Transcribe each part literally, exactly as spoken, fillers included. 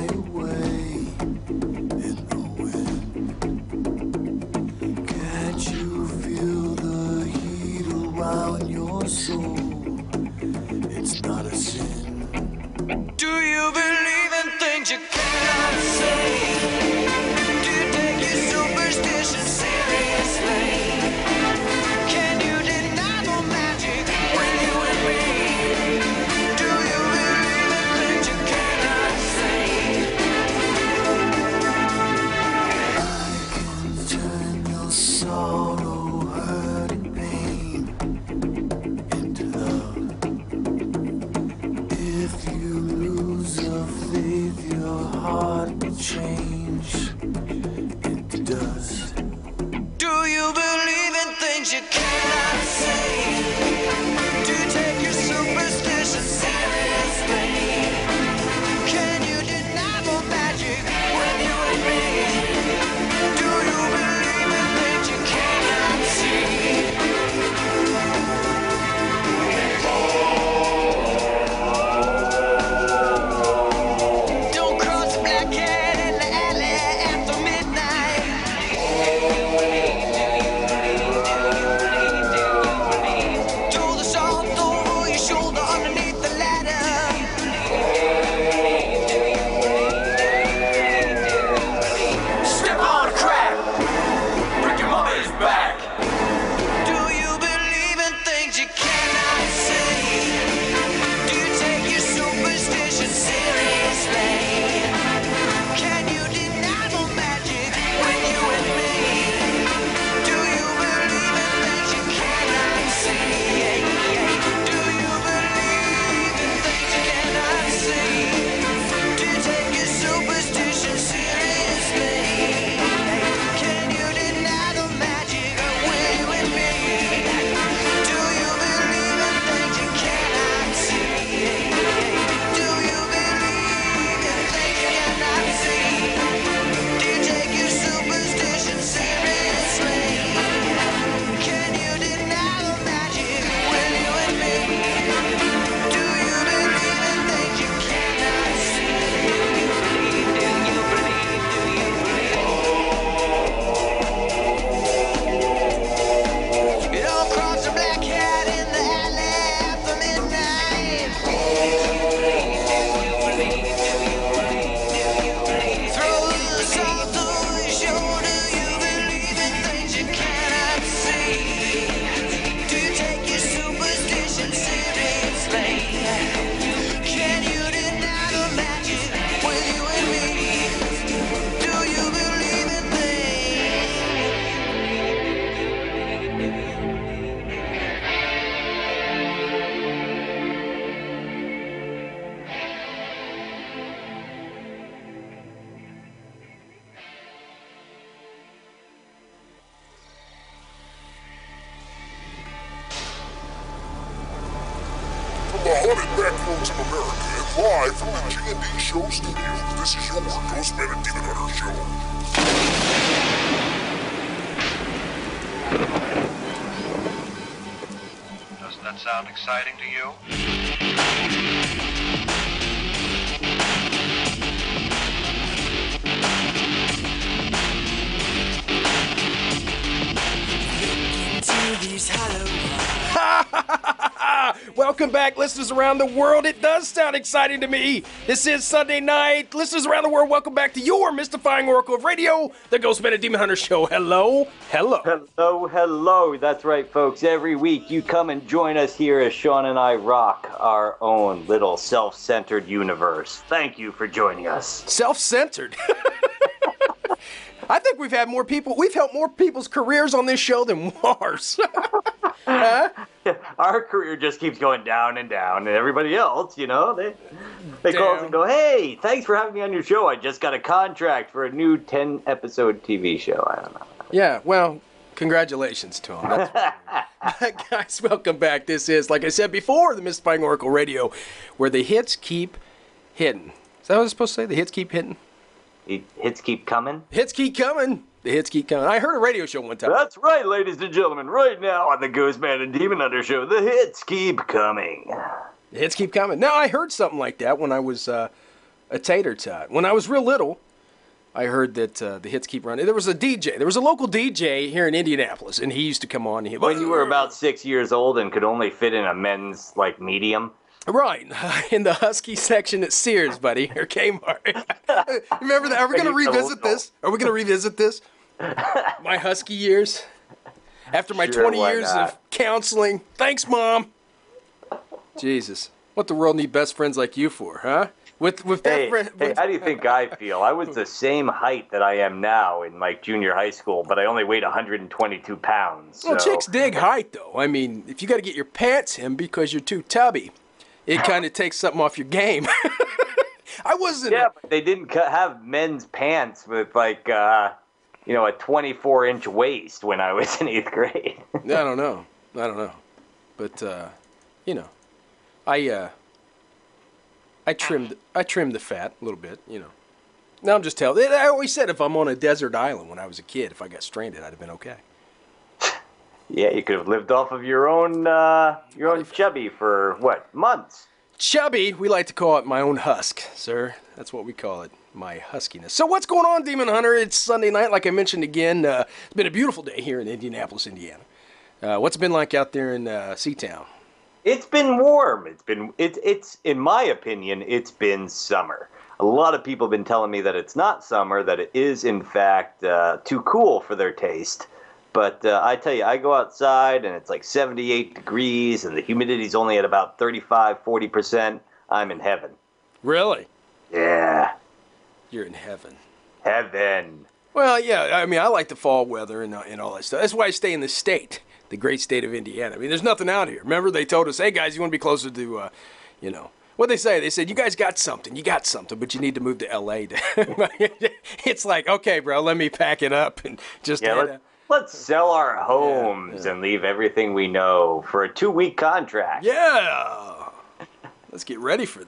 Backroads of America, and live from the G and D Show studios, this is your Ghostman and Demon Hunter show. Doesn't that sound exciting to you? Welcome back, listeners around the world. It does sound exciting to me. This is Sunday night. Listeners around the world, welcome back to your mystifying oracle of radio, the Ghostman and Demon Hunter show. Hello, hello. Hello, hello. That's right, folks. Every week you come and join us here as Sean and I rock our own little self-centered universe. Thank you for joining us. Self-centered? I think we've had more people, we've helped more people's careers on this show than ours. Huh? Our career just keeps going down and down, and everybody else, you know, they they call us and go, hey, thanks for having me on your show. I just got a contract for a new ten-episode T V show. I don't know. Yeah, well, congratulations to them. That's... Guys, welcome back. This is, like I said before, the Mystifying Oracle Radio, where the hits keep hitting. Is that what I was supposed to say? The hits keep hitting? The hits keep coming? Hits keep coming. The hits keep coming. I heard a radio show one time. That's right, ladies and gentlemen. Right now on the Ghostman and Demon Hunter show, the hits keep coming. The hits keep coming. Now, I heard something like that when I was uh, a tater tot. When I was real little, I heard that uh, the hits keep running. There was a D J. There was a local D J here in Indianapolis, and he used to come on. And he, when you were about six years old and could only fit in a men's like medium. Right, in the Husky section at Sears, buddy, or Kmart. Remember that? Are we going to revisit this? Are we going to revisit this? My Husky years? After my Sure, twenty why years not? of counseling. Thanks, Mom. Jesus. What the world need best friends like you for, huh? With with that Hey, friend. hey, how do you think I feel? I was the same height that I am now in like junior high school, but I only weighed one hundred twenty-two pounds. Well, so- chicks dig height, though. I mean, if you got to get your pants in because you're too tubby, it kind of takes something off your game. I wasn't. Yeah, but they didn't cu- have men's pants with like, uh, you know, a twenty-four inch waist when I was in eighth grade. I don't know. I don't know. But, uh, you know, I, uh, I trimmed, I trimmed the fat a little bit, you know. Now I'm just telling. I always said if I'm on a desert island when I was a kid, if I got stranded, I'd have been okay. Yeah, you could have lived off of your own, uh, your own chubby for what, months? Chubby, we like to call it my own husk, sir. That's what we call it, my huskiness. So what's going on, Demon Hunter? It's Sunday night, like I mentioned again. Uh, it's been a beautiful day here in Indianapolis, Indiana. Uh, what's it been like out there in uh, Seatown? It's been warm. It's been, it's, it's, in my opinion, it's been summer. A lot of people have been telling me that it's not summer, that it is, in fact, uh, too cool for their taste. But uh, I tell you, I go outside and it's like seventy-eight degrees and the humidity's only at about thirty-five, forty percent. I'm in heaven. Really? Yeah, You're in heaven. heaven. Well, yeah, I mean, I like the fall weather and, uh, and all that stuff. That's why I stay in the state, the great state of Indiana. I mean, there's nothing out here. Remember, they told us, hey, guys, you want to be closer to, uh, you know, what'd they say? They said, you guys got something. You got something, but you need to move to L A To it's like, okay, bro, let me pack it up and just Yeah, head let's, out. let's sell our homes yeah. and leave everything we know for a two-week contract. Yeah. Let's get ready for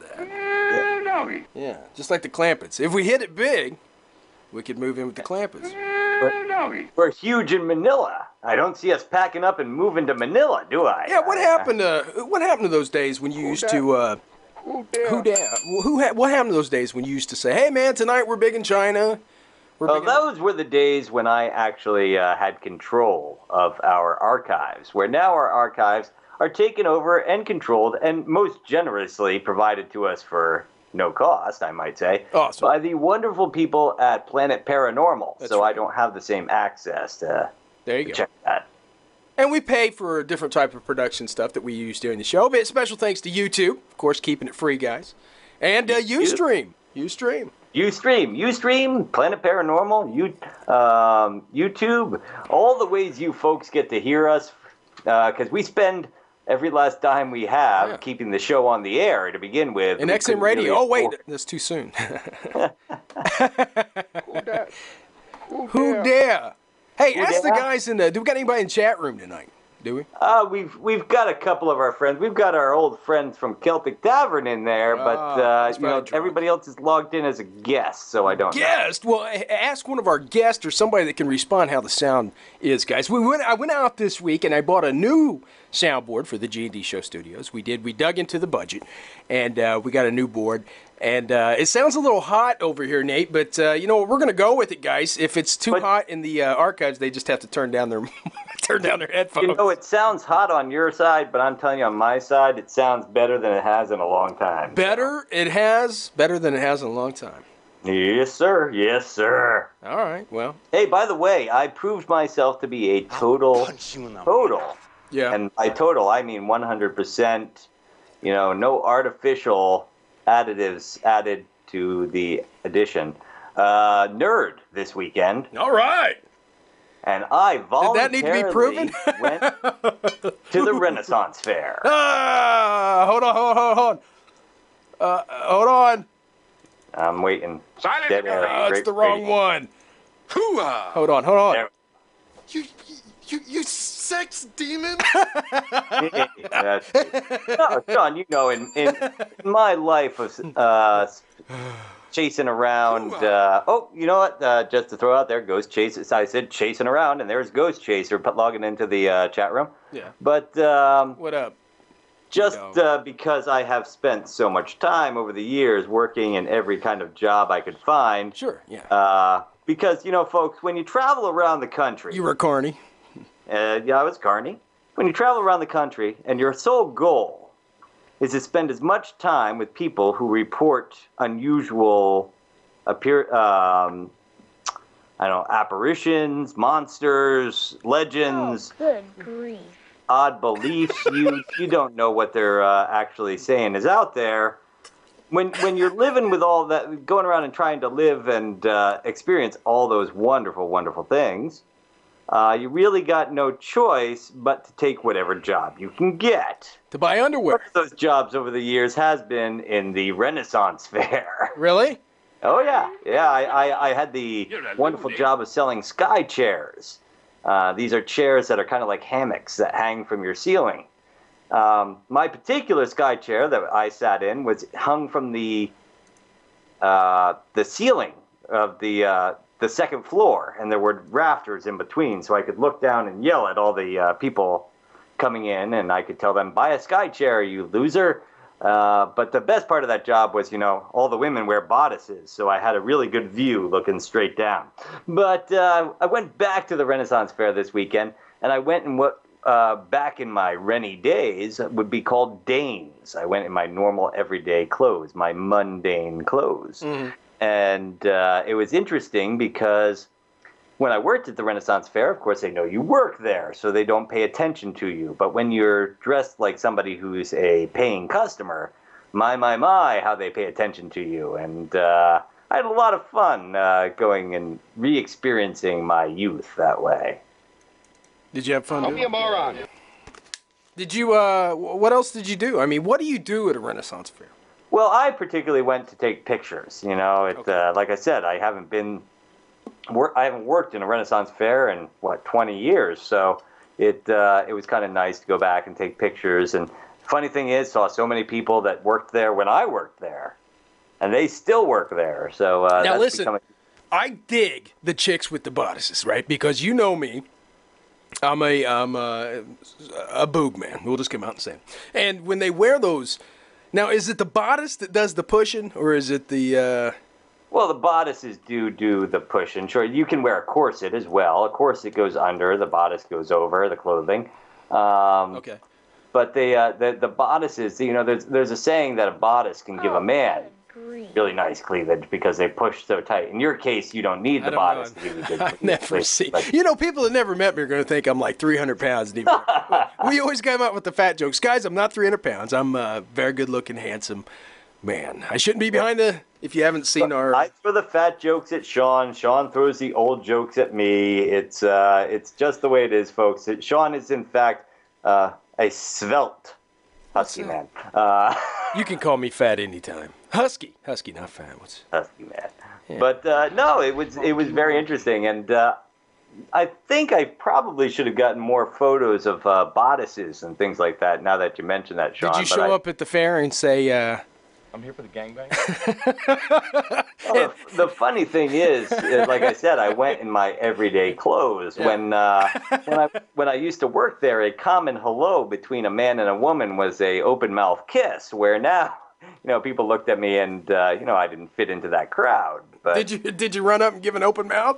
that. Yeah, just like the Clampets. If we hit it big, we could move in with the Clampets. We're huge in Manila. I don't see us packing up and moving to Manila, do I? Yeah, what happened to what happened to those days when you used to uh who da- who ha- what happened to those days when you used to say, "Hey man, tonight we're big in China." We're Well, big in- those were the days when I actually uh, had control of our archives, where now our archives are taken over and controlled and most generously provided to us for no cost, I might say, Awesome. by the wonderful people at Planet Paranormal. That's so right. I don't have the same access to There you to go. check that. And we pay for a different type of production stuff that we use during the show. But special thanks to YouTube, of course, keeping it free, guys. And uh, Ustream. Ustream. Ustream, Ustream, Planet Paranormal, you, um, YouTube, all the ways you folks get to hear us, because we spend every last dime we have Yeah. keeping the show on the air to begin with. And We X M couldn't Radio. really Oh, wait, afford- that's too soon. Who dare? Hey, Who ask the dare? guys in the. Do we got anybody in the chat room tonight? Do we? Uh, we've we've got a couple of our friends. We've got our old friends from Celtic Tavern in there, but Ah, uh, he's you know probably drunk. everybody else is logged in as a guest, so I don't know. Guest. Well, a- ask one of our guests or somebody that can respond how the sound is, guys. We went. I went out this week and I bought a new soundboard for the G and D Show Studios. We did. We dug into the budget, and uh, we got a new board. And uh, it sounds a little hot over here, Nate. But uh, you know what? We're gonna go with it, guys. If it's too But- hot in the uh, archives, they just have to turn down their turn down their headphones. You know, it sounds hot on your side, but I'm telling you, on my side, it sounds better than it has in a long time. Better it has, better than it has in a long time. Yes, sir. Yes, sir. All right, well, Hey, by the way, I proved myself to be a total, total, yeah. and by total, I mean one hundred percent, you know, no artificial additives added to the addition. Uh, nerd this weekend, All right. and I Did voluntarily that need to be proven? went to the Renaissance Fair. Ah, hold on, hold on, hold on. Uh, hold on. I'm waiting. Silence, Dead air. Oh, it's Great the wrong radio. one. Hooah! Hold on, hold on. There- You, you, you sex demon! That's no, Sean, you know, in, in my life of uh, chasing around. Uh, oh, you know what? Uh, just to throw out there, Ghost Chaser. I said chasing around, and there's Ghost Chaser put- logging into the uh, chat room. Yeah. But um, What up? just You know. uh, because I have spent so much time over the years working in every kind of job I could find. Sure, yeah. Uh, because, you know, folks, when you travel around the country, You were Carney. uh, yeah, I was Carney. When you travel around the country and your sole goal is to spend as much time with people who report unusual appear, um, I don't know, apparitions, monsters, legends, Good grief. odd beliefs, you you don't know what they're uh, actually saying is out there. When when you're living with all that, going around and trying to live and uh, experience all those wonderful, wonderful things, uh, you really got no choice but to take whatever job you can get. To buy One underwear. of those jobs over the years has been in the Renaissance Fair. Really? Oh yeah, yeah. I, I, I had the wonderful job of selling sky chairs. Uh, these are chairs that are kind of like hammocks that hang from your ceiling. Um, my particular sky chair that I sat in was hung from the uh, the ceiling of the uh, the second floor, and there were rafters in between, so I could look down and yell at all the uh, people coming in, and I could tell them, "Buy a sky chair, you loser." Uh, but the best part of that job was, you know, all the women wear bodices, so I had a really good view looking straight down. But uh, I went back to the Renaissance Fair this weekend, and I went in what uh, back in my Rennie days would be called Danes. I went in my normal everyday clothes, my mundane clothes. Mm-hmm. And uh, it was interesting because when I worked at the Renaissance Fair, of course, they know you work there, so they don't pay attention to you. But when you're dressed like somebody who's a paying customer, my, my, my, how they pay attention to you. And uh, I had a lot of fun uh, going and re-experiencing my youth that way. Did you have fun? Don't doing be a it? moron. Did you, uh, wh- what else did you do? I mean, what do you do at a Renaissance Fair? Well, I particularly went to take pictures. You know, it, Okay. uh, like I said, I haven't been... Wor- I haven't worked in a Renaissance Fair in what twenty years, so it uh, it was kind of nice to go back and take pictures. And funny thing is, saw so many people that worked there when I worked there, and they still work there. So uh, Now that's listen, becoming- I dig the chicks with the bodices, right? Because you know me. I'm a I'm a, a boog man. We'll just come out and say it. And when they wear those, now is it the bodice that does the pushing, or is it the? Uh, Well, the bodices do do the pushing. Sure, you can wear a corset as well. A corset goes under, the bodice goes over the clothing. Um, okay. But the, uh, the the bodices, you know, there's there's a saying that a bodice can give a man really nice cleavage because they push so tight. In your case, you don't need I the don't bodice know. to give you good I cleavage. never see. But- You know, people that never met me are going to think I'm like three hundred pounds. And even, we always come out with the fat jokes, guys. I'm not three hundred pounds. I'm a very good-looking, handsome man. I shouldn't be behind the. If you haven't seen our. I throw the fat jokes at Sean. Sean throws the old jokes at me. It's uh, it's just the way it is, folks. It, Sean is in fact uh, a svelte husky man. Uh, You can call me fat anytime. Husky, husky, not fat. What's husky man. But uh, no, it was it was very interesting, and uh, I think I probably should have gotten more photos of uh, bodices and things like that. Now that you mention that, Sean. Did you But show I- up at the fair and say, uh, I'm here for the gangbang. Well, the, the funny thing is, is, like I said, I went in my everyday clothes. Yeah. When uh, when I when I used to work there, a common hello between a man and a woman was a open mouth kiss. Where now, you know, people looked at me and uh, you know I didn't fit into that crowd. But did you did you run up and give an open mouth?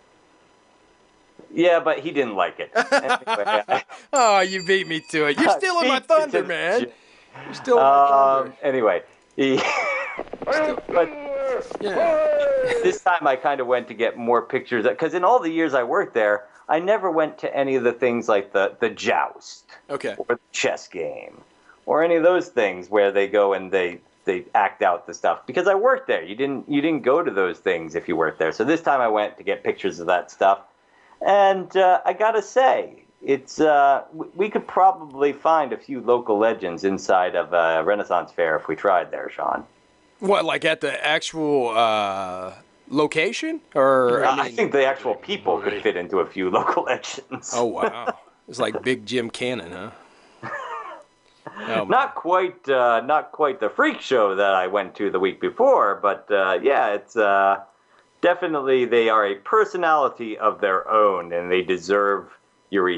yeah, but he didn't like it. Anyway, I- Oh, you beat me to it. You're stealing my Beat me to thunder, the man. j- You're stealing my Um, thunder. anyway, he, but Yeah. this time I kind of went to get more pictures because in all the years I worked there, I never went to any of the things like the the joust Okay. or the chess game or any of those things where they go and they they act out the stuff because I worked there. You didn't you didn't go to those things if you worked there. So this time I went to get pictures of that stuff, and uh, I gotta say. It's uh, w- we could probably find a few local legends inside of a Renaissance Fair if we tried there, Sean. What, like at the actual uh, location, or I, I mean, think the actual people could fit into a few local legends. oh wow, it's like Big Jim Cannon, huh? Oh, my- Not quite, uh, not quite the freak show that I went to the week before, but uh, yeah, it's uh, definitely they are a personality of their own, and they deserve your res-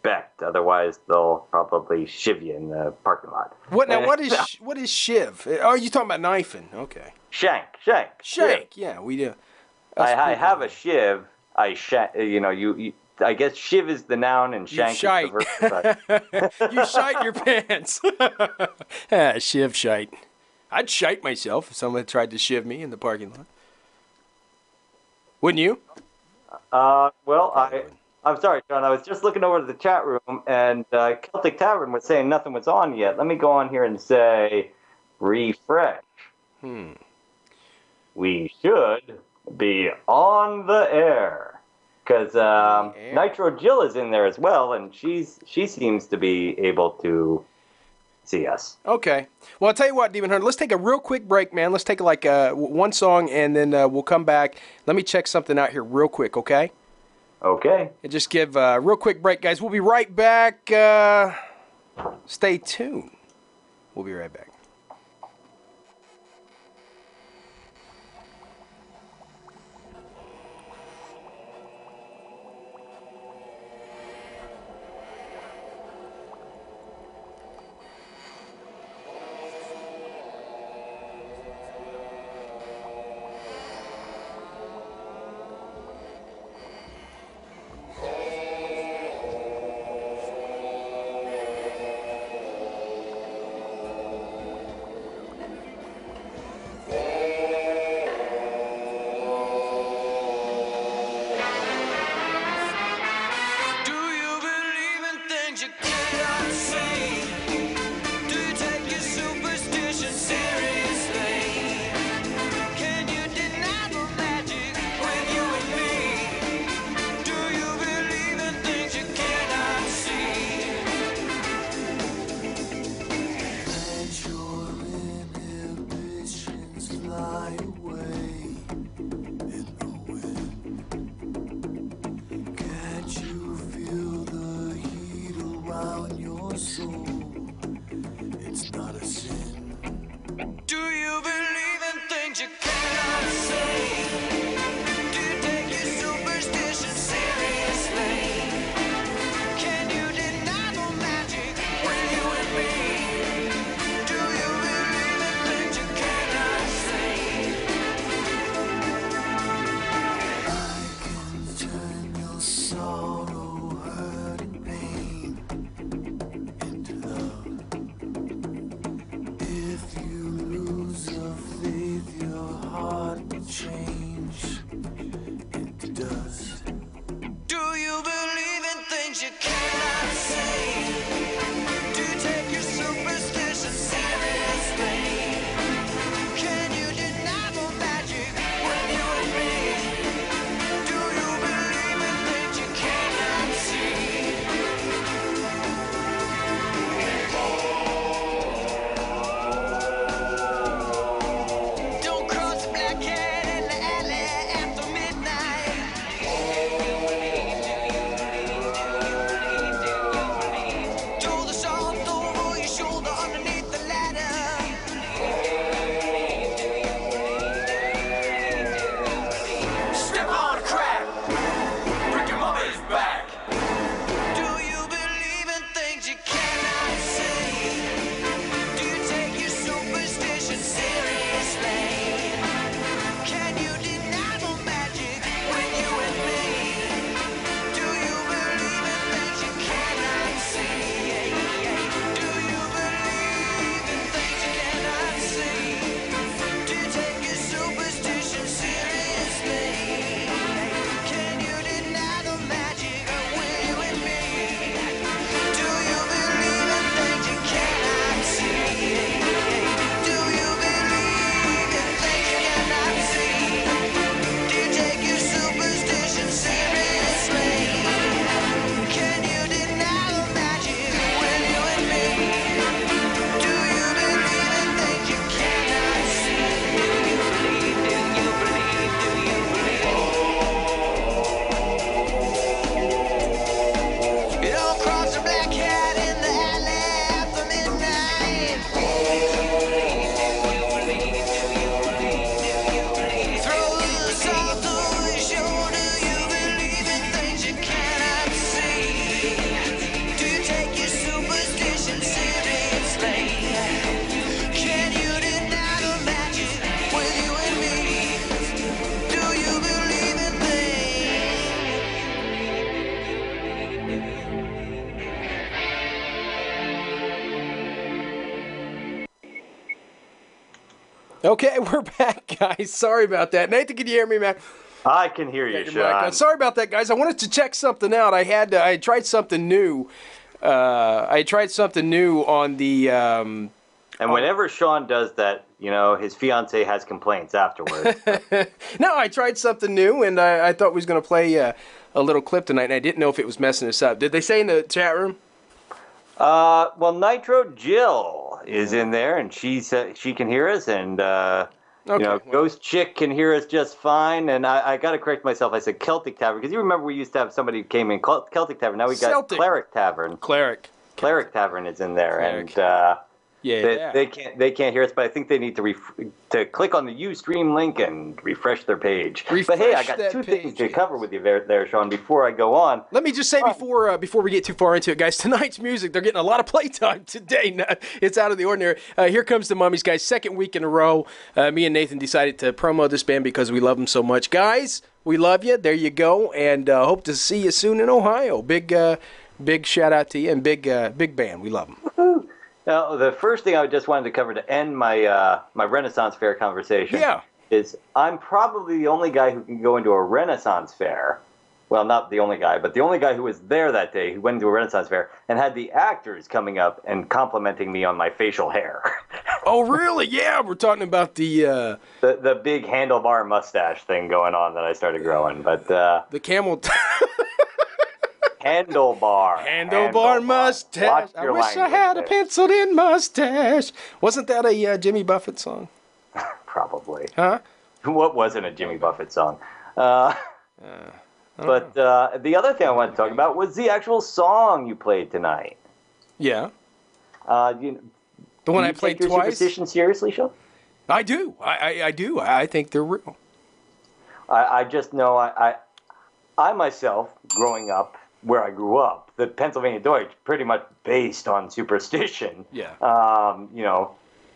respect. Otherwise, they'll probably shiv you in the parking lot. What now? And- What is sh- what is shiv? Oh, you talking about knifing? Okay. Shank, shank, Shank. Yeah, we do. I, Us I people- have a shiv. I shank. You know, you, you. I guess shiv is the noun and You shank shite. is the verb. You shite your pants. ah, shiv shite. I'd shite myself if someone tried to shiv me in the parking lot. Wouldn't you? Uh, well, I. I'm sorry, John. I was just looking over to the chat room, and uh, Celtic Tavern was saying nothing was on yet. Let me go on here and say, refresh. Hmm. We should be on the air. Because um, air. Nitro Jill is in there as well, and she's she seems to be able to see us. Okay. Well, I'll tell you what, Demon Hunter. Let's take a real quick break, man. Let's take like uh, w- one song, and then uh, we'll come back. Let me check something out here real quick, okay? Okay. And just give a real quick break, guys. We'll be right back. Uh, stay tuned. We'll be right back. Do you believe in things you cannot see? Do you take your superstition seriously? Can you deny the magic with you and me? Do you believe in things you cannot see? Let your inhibitions fly away in the wind. Can't you feel the heat around your soul? It's not a sin. Do you believe in things you cannot see? Do you take your superstition seriously? Can you deny the magic with you and me? Do you believe in things you cannot see? I can turn your sorrow, hurt, and pain into love. If you lose your faith, your heart will change. Okay, we're back, guys. Sorry about that. Nathan, can you hear me, man? I can hear you, Your mic on. Sean. Sorry about that, guys. I wanted to check something out. I had uh, I tried something new. Uh, I tried something new on the. Um, And whenever Sean does that, you know, his fiance has complaints afterwards. no, I tried something new, and I, I thought we was going to play uh, a little clip tonight, and I didn't know if it was messing us up. Did they say in the chat room? Uh, well, Nitro Jill is in there, and she said she can hear us, and uh, Okay. you know, Ghost Chick can hear us just fine. And I, I got to correct myself. I said Celtic Tavern because you remember we used to have somebody who came in Cel- Celtic Tavern. Now we got Celtic. Cleric Tavern. Cleric. Cleric Tavern is in there, Cleric. and uh, Yeah. they, yeah. they can't they can't hear us. But I think they need to ref- to click on the UStream link and refresh their page. but hey, I Refresh got that two page, things to yes. cover with you there, there, Sean. Before I go on. Let me just say before uh, before we get too far into it, guys, tonight's music, they're getting a lot of playtime today. No, it's out of the ordinary. Uh, here comes the Mummies, guys. Second week in a row, uh, me and Nathan decided to promo this band because we love them so much. Guys, we love you. There you go. And uh, hope to see you soon in Ohio. Big uh, big shout out to you and big uh, big band. We love them. Now, the first thing I just wanted to cover to end my uh, my Renaissance Fair conversation Yeah. is I'm probably the only guy who can go into a Renaissance Fair. Well, not the only guy, but the only guy who was there that day who went into a Renaissance Fair and had the actors coming up and complimenting me on my facial hair. Oh, really? Yeah, we're talking about the uh, the the big handlebar mustache thing going on that I started growing. But uh, the camel. handlebar. Handlebar mustache. Watch I your wish I language had a there. penciled-in mustache. Wasn't that a uh, Jimmy Buffett song? Probably. Huh? What wasn't a Jimmy Buffett song? Uh, but uh, the other thing I wanted to talk about was the actual song you played tonight. Yeah. Uh, you, The one do I you played take your twice. superstition seriously, Sean? I do. I, I, I do. I think they're real. I, I just know I, I, I myself, growing up where I grew up, the Pennsylvania Deutsch, pretty much based on superstition. Yeah. Um, you know,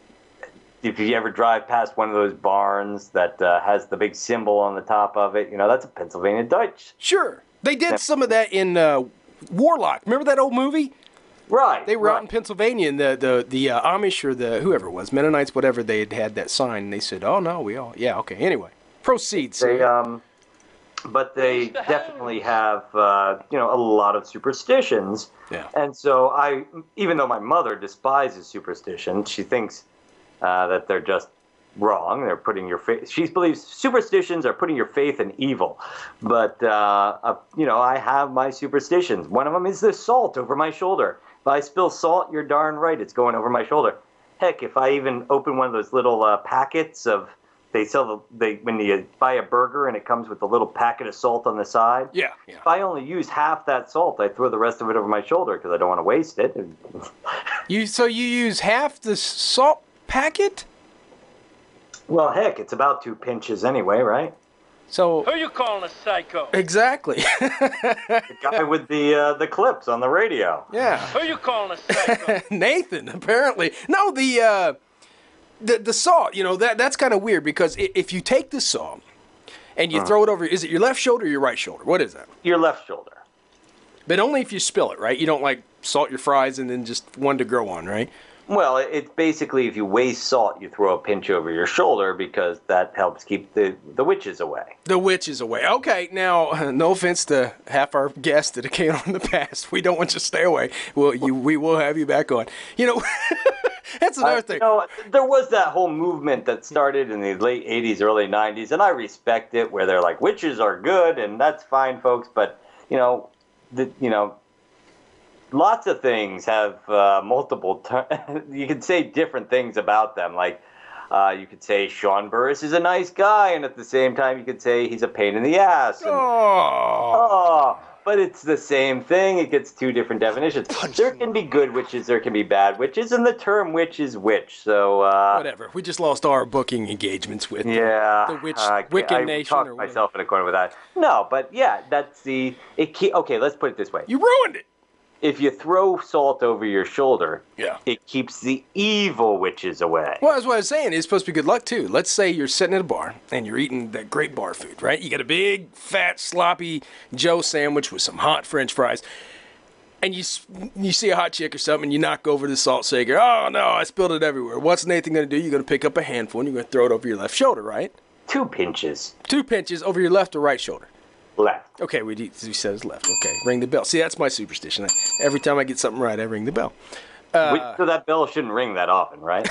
if you ever drive past one of those barns that uh, has the big symbol on the top of it, you know, that's a Pennsylvania Deutsch. Sure. They did some of that in uh, Warlock. Remember that old movie? Right. They were right. out in Pennsylvania, and the the the uh, Amish or the whoever it was, Mennonites, whatever, they had had that sign, and they said, "Oh no, we all yeah, okay." Anyway, proceed. They, sir. um, but they definitely have, uh, you know, a lot of superstitions. Yeah. And so I, even though my mother despises superstition, she thinks uh, that they're just wrong. They're putting your faith. She believes superstitions are putting your faith in evil. But uh, uh, you know, I have my superstitions. One of them is the salt over my shoulder. If I spill salt, you're darn right, it's going over my shoulder. Heck, if I even open one of those little uh, packets of, they sell the, they when you buy a burger and it comes with a little packet of salt on the side. yeah, yeah. If I only use half that salt, I throw the rest of it over my shoulder because I don't want to waste it. You so you use half the salt packet? Well, heck, it's about two pinches anyway, right? So Who you calling a psycho? exactly. The guy with the uh, the clips on the radio. yeah. Who you calling a psycho? Nathan, apparently. No, the uh, the the salt. You know that that's kind of weird because i- if you take the salt and you throw it over, is it your left shoulder or your right shoulder? What is that? Your left shoulder. But only if you spill it, right? You don't like salt your fries and then just one to grow on, right? Well, it- it's basically if you waste salt, you throw a pinch over your shoulder because that helps keep the, the witches away. The witch is away. Okay, now, no offense to half our guests that came on in the past. We don't want you to stay away. Well, you, we will have you back on. You know, that's another Uh, thing. You know, there was that whole movement that started in the late eighties, early nineties, and I respect it, where they're like, witches are good, and that's fine, folks, but, you know, the, you know, lots of things have uh, multiple, ter- you could say different things about them, like, uh, you could say Sean Burris is a nice guy, and at the same time, you could say he's a pain in the ass. And, Oh. oh, but it's the same thing. It gets two different definitions. There can be good witches, there can be bad witches, and the term witch is witch. So, uh, Whatever. We just lost our booking engagements with yeah, the witch, I can't- Wiccan I Nation. talked Or whatever. myself in a corner with that. No, but yeah, that's the it. Ke- okay, let's put it this way: You ruined it. if you throw salt over your shoulder, Yeah. it keeps the evil witches away. Well, that's what I was saying. It's supposed to be good luck, too. Let's say you're sitting at a bar and you're eating that great bar food, right? You got a big, fat, sloppy Joe sandwich with some hot French fries. and you s- you see a hot chick or something, and you knock over the salt shaker. Oh no, I spilled it everywhere. What's Nathan gonna do? You're gonna pick up a handful and you're gonna throw it over your left shoulder, right? Two pinches. Two pinches over your left or right shoulder. Left. Okay, we, we said it's left. Okay, ring the bell. See, that's my superstition. Every time I get something right, I ring the bell. Uh, so that bell shouldn't ring that often, right?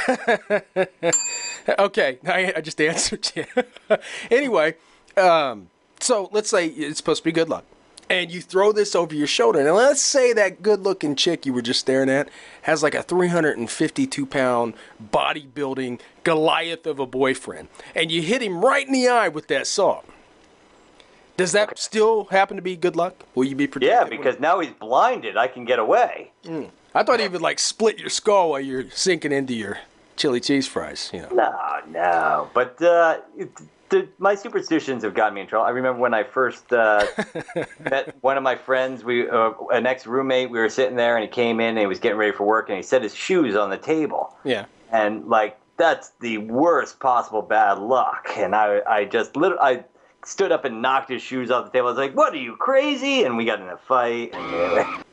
Okay, I, I just answered you. Anyway, um, so let's say it's supposed to be good luck. And you throw this over your shoulder. Now, let's say that good-looking chick you were just staring at has like a three hundred fifty-two pound bodybuilding Goliath of a boyfriend. And you hit him right in the eye with that salt. Does that okay. still happen to be good luck? Will you be protected? Yeah, because now he's blinded. I can get away. Mm. I thought he would like split your skull while you're sinking into your chili cheese fries. You know. No, no. But uh, it, the, my superstitions have gotten me in trouble. I remember when I first uh, met one of my friends, we uh, an ex-roommate. We were sitting there, and he came in, and he was getting ready for work, and he set his shoes on the table. Yeah. And like that's the worst possible bad luck. And I, I just literally, I. stood up and knocked his shoes off the table. I was like, what, are you crazy? And we got in a fight. And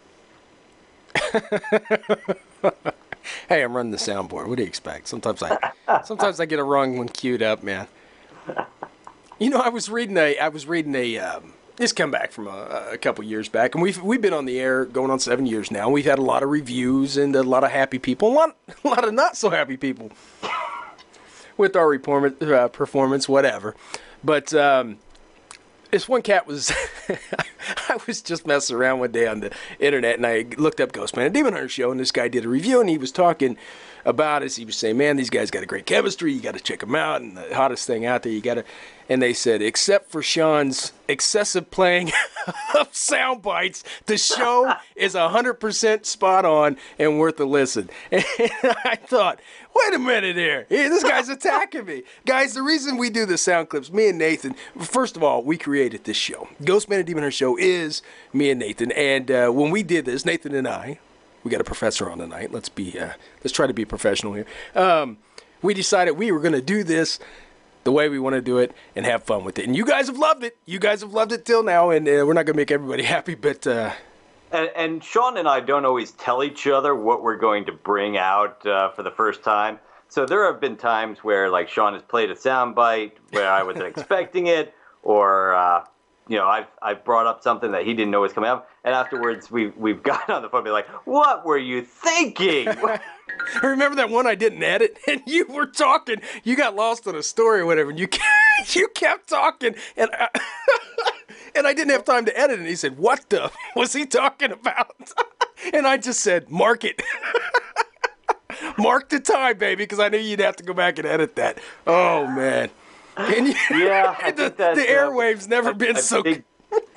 Hey, I'm running the soundboard. What do you expect? Sometimes I sometimes I get a wrong one queued up, man. You know, I was reading a I was reading a um, this come back from a, a couple years back, and we've we've been on the air going on seven years now. We've had a lot of reviews and a lot of happy people, a lot a lot of not so happy people with our report, uh, performance, whatever. But um, this one cat was, I was just messing around one day on the internet, and I looked up Ghostman and Demon Hunter Show, and this guy did a review, and he was talking about it. He was saying, man, these guys got a great chemistry. You got to check them out, and the hottest thing out there, you got to. And they said, except for Sean's excessive playing of sound bites, the show is one hundred percent spot on and worth a listen. And I thought, wait a minute here. Hey, this guy's attacking me. Guys, the reason we do the sound clips, me and Nathan, first of all, we created this show. Ghostman and Demon Hunter Show is me and Nathan. And uh, when we did this, Nathan and I, we got a professor on tonight. Let's be, uh, let's try to be professional here. Um, we decided we were going to do this the way we want to do it and have fun with it. And you guys have loved it. You guys have loved it till now, and uh, we're not going to make everybody happy, but... Uh... And, and Sean and I don't always tell each other what we're going to bring out uh, for the first time. So there have been times where, like, Sean has played a soundbite where I wasn't expecting it, or, uh, you know, I've, I've brought up something that he didn't know was coming up, and afterwards we've, we've gotten on the phone and be like, what were you thinking? Remember that one I didn't edit, and you were talking. You got lost in a story or whatever, and you kept, you kept talking, and I, and I didn't have time to edit it. And he said, "What the was he talking about?" And I just said, "Mark it, mark the time, baby," because I knew you'd have to go back and edit that. Oh man, and you, yeah, I the, think that's, the airwaves uh, never been I, so. Big...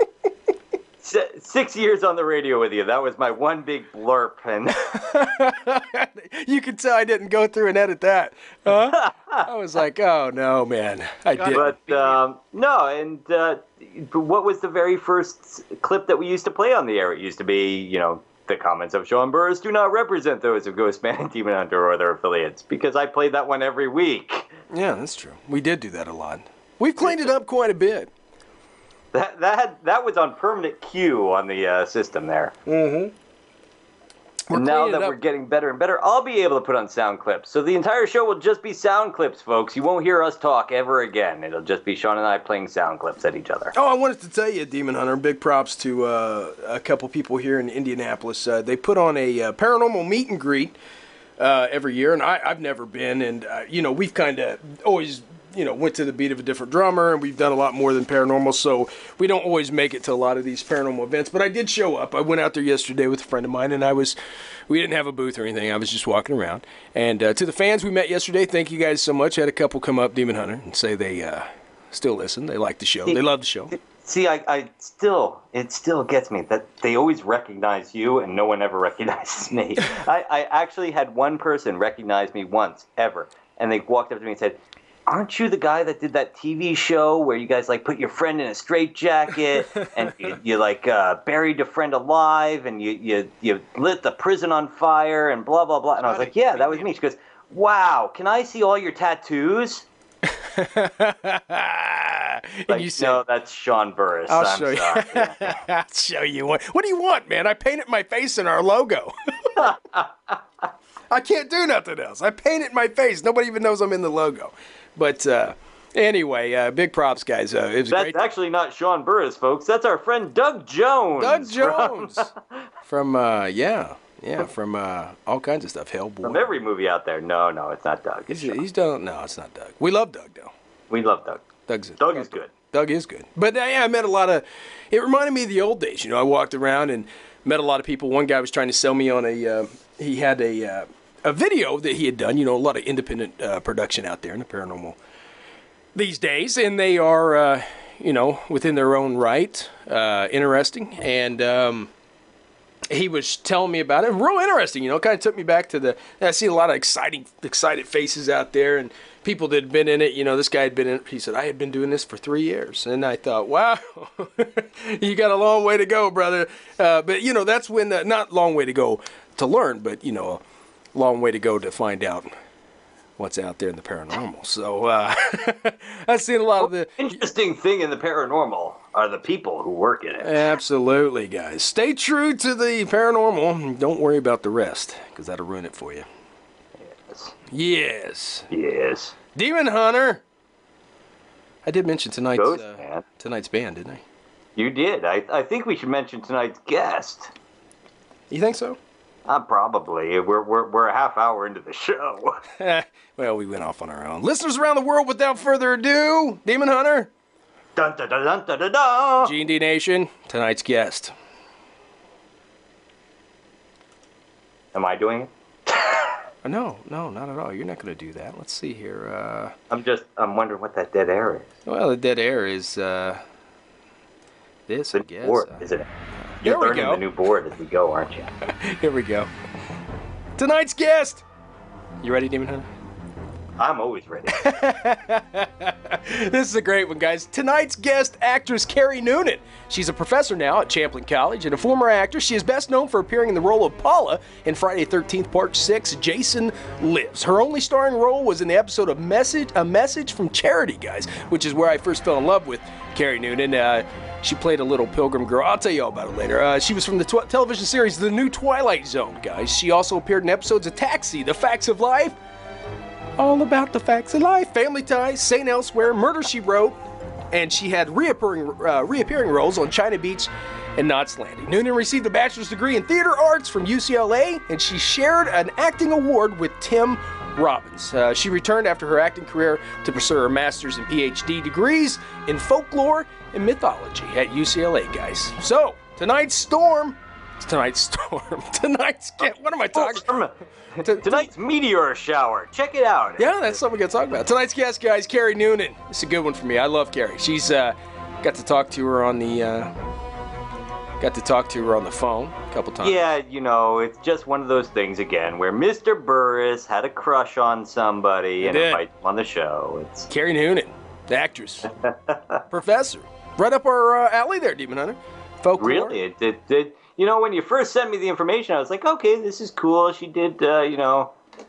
Six years on the radio with you. That was my one big blurp, and you can tell I didn't go through and edit that. Huh? I was like, "Oh no, man, I did." But um, no, and uh, what was the very first clip that we used to play on the air? It used to be, you know, the comments of Sean Burris do not represent those of Ghostman and Demon Hunter or their affiliates, because I played that one every week. Yeah, that's true. We did do that a lot. We've cleaned it up quite a bit. That that had, that was on permanent queue on the uh, system there. Mm-hmm. And now that we're getting better and better, I'll be able to put on sound clips. So the entire show will just be sound clips, folks. You won't hear us talk ever again. It'll just be Sean and I playing sound clips at each other. Oh, I wanted to tell you, Demon Hunter, big props to uh, a couple people here in Indianapolis. Uh, they put on a uh, paranormal meet and greet uh, every year, and I, I've never been. And, uh, you know, we've kind of always... you know, went to the beat of a different drummer, and we've done a lot more than paranormal, so we don't always make it to a lot of these paranormal events. But I did show up. I went out there yesterday with a friend of mine, and I was, we didn't have a booth or anything. I was just walking around. And uh, to the fans we met yesterday, thank you guys so much. I had a couple come up, Demon Hunter, and say they uh, still listen. They like the show. They love the show. See, I, I still, it still gets me that they always recognize you and no one ever recognizes me. I, I actually had one person recognize me once, ever, and they walked up to me and said, aren't you the guy that did that T V show where you guys like put your friend in a straitjacket and you, you like uh, buried your friend alive and you, you you lit the prison on fire and blah, blah, blah. And I was like, yeah, that was me. She goes, wow, can I see all your tattoos? and Like, you said, no, that's Sean Burris. I'll I'm show you. sorry. Yeah. I'll show you what. What do you want, man? I painted my face in our logo. I can't do nothing else. I painted my face. Nobody even knows I'm in the logo. But uh, anyway, uh, big props, guys. Uh, it was That's great. actually not Sean Burris, folks. That's our friend Doug Jones. Doug from- Jones from, uh, yeah, yeah, from uh, all kinds of stuff. Hellboy. From every movie out there. No, no, it's not Doug. It's He's, Sean. he's done. No, it's not Doug. We love Doug though. We love Doug. Doug's Doug is good. Doug is good. But uh, yeah, I met a lot of. It reminded me of the old days. You know, I walked around and met a lot of people. One guy was trying to sell me on a. Uh, he had a uh, a video that he had done. You know, a lot of independent uh, production out there in the paranormal these days, and they are, uh, you know, within their own right, uh, interesting. And um, he was telling me about it. Real interesting. You know, kind of took me back to the. I see a lot of exciting, excited faces out there, and people that had been in it. You know, this guy had been in it. He said, I had been doing this for three years. And I thought, wow, you got a long way to go, brother. Uh, but, you know, that's when, uh, not long way to go to learn, but, you know, a long way to go to find out what's out there in the paranormal. So uh, I've seen a lot of the... Interesting thing in the paranormal are the people who work in it. Absolutely, guys. Stay true to the paranormal. Don't worry about the rest, because that'll ruin it for you. Yes. Yes. Yes. Demon Hunter. I did mention tonight's Ghost uh, Man. tonight's band, didn't I? You did. I, I think we should mention tonight's guest. You think so? Uh, probably. We're, we're, we're a half hour into the show. Well, we went off on our own. Listeners around the world, without further ado, Demon Hunter, Dun dun dun dun dun dun dun. G and D Nation, tonight's guest. Am I doing it? Uh, No, no, not at all. You're not going to do that. Let's see here. Uh, I'm just, I'm wondering what that dead air is. well, the dead air is uh, this, I The guess. board, Uh, isn't it? There You're we learning go. the new board as we go, aren't you? Here we go. Tonight's guest. You ready, Demon Hunter? I'm always ready. This is a great one, guys. Tonight's guest, actress Carrie Noonan. She's a professor now at Champlain College and a former actress. She is best known for appearing in the role of Paula in Friday the thirteenth Part six, Jason Lives. Her only starring role was in the episode of Message, A Message from Charity, guys, which is where I first fell in love with Carrie Noonan. Uh, she played a little pilgrim girl. I'll tell you all about it later. Uh, she was from the tw- television series The New Twilight Zone, guys. She also appeared in episodes of Taxi, The Facts of Life, All About the Facts of Life, Family Ties, Saint Elsewhere, Murder, She Wrote, and she had reappearing, uh, reappearing roles on China Beach and Knots Landing. Noonan received a bachelor's degree in theater arts from U C L A, and she shared an acting award with Tim Robbins. Uh, she returned after her acting career to pursue her master's and P H D degrees in folklore and mythology at U C L A, guys. So, tonight's storm, tonight's storm, tonight's, what am I talking about? T- Tonight's meteor shower. Check it out. Yeah, that's something we got to talk about. Tonight's guest, guys, Carrie Noonan. It's a good one for me. I love Carrie. She's uh, got to talk to her on the uh, got to talk to her on the phone a couple times. Yeah, you know, it's just one of those things again where Mister Burris had a crush on somebody and did. invited him on the show. It's Carrie Noonan, the actress, professor, right up our uh, alley there, Demon Hunter. Folklore. really it did. It, it, you know, when you first sent me the information, I was like, okay, this is cool. She did, uh, you know,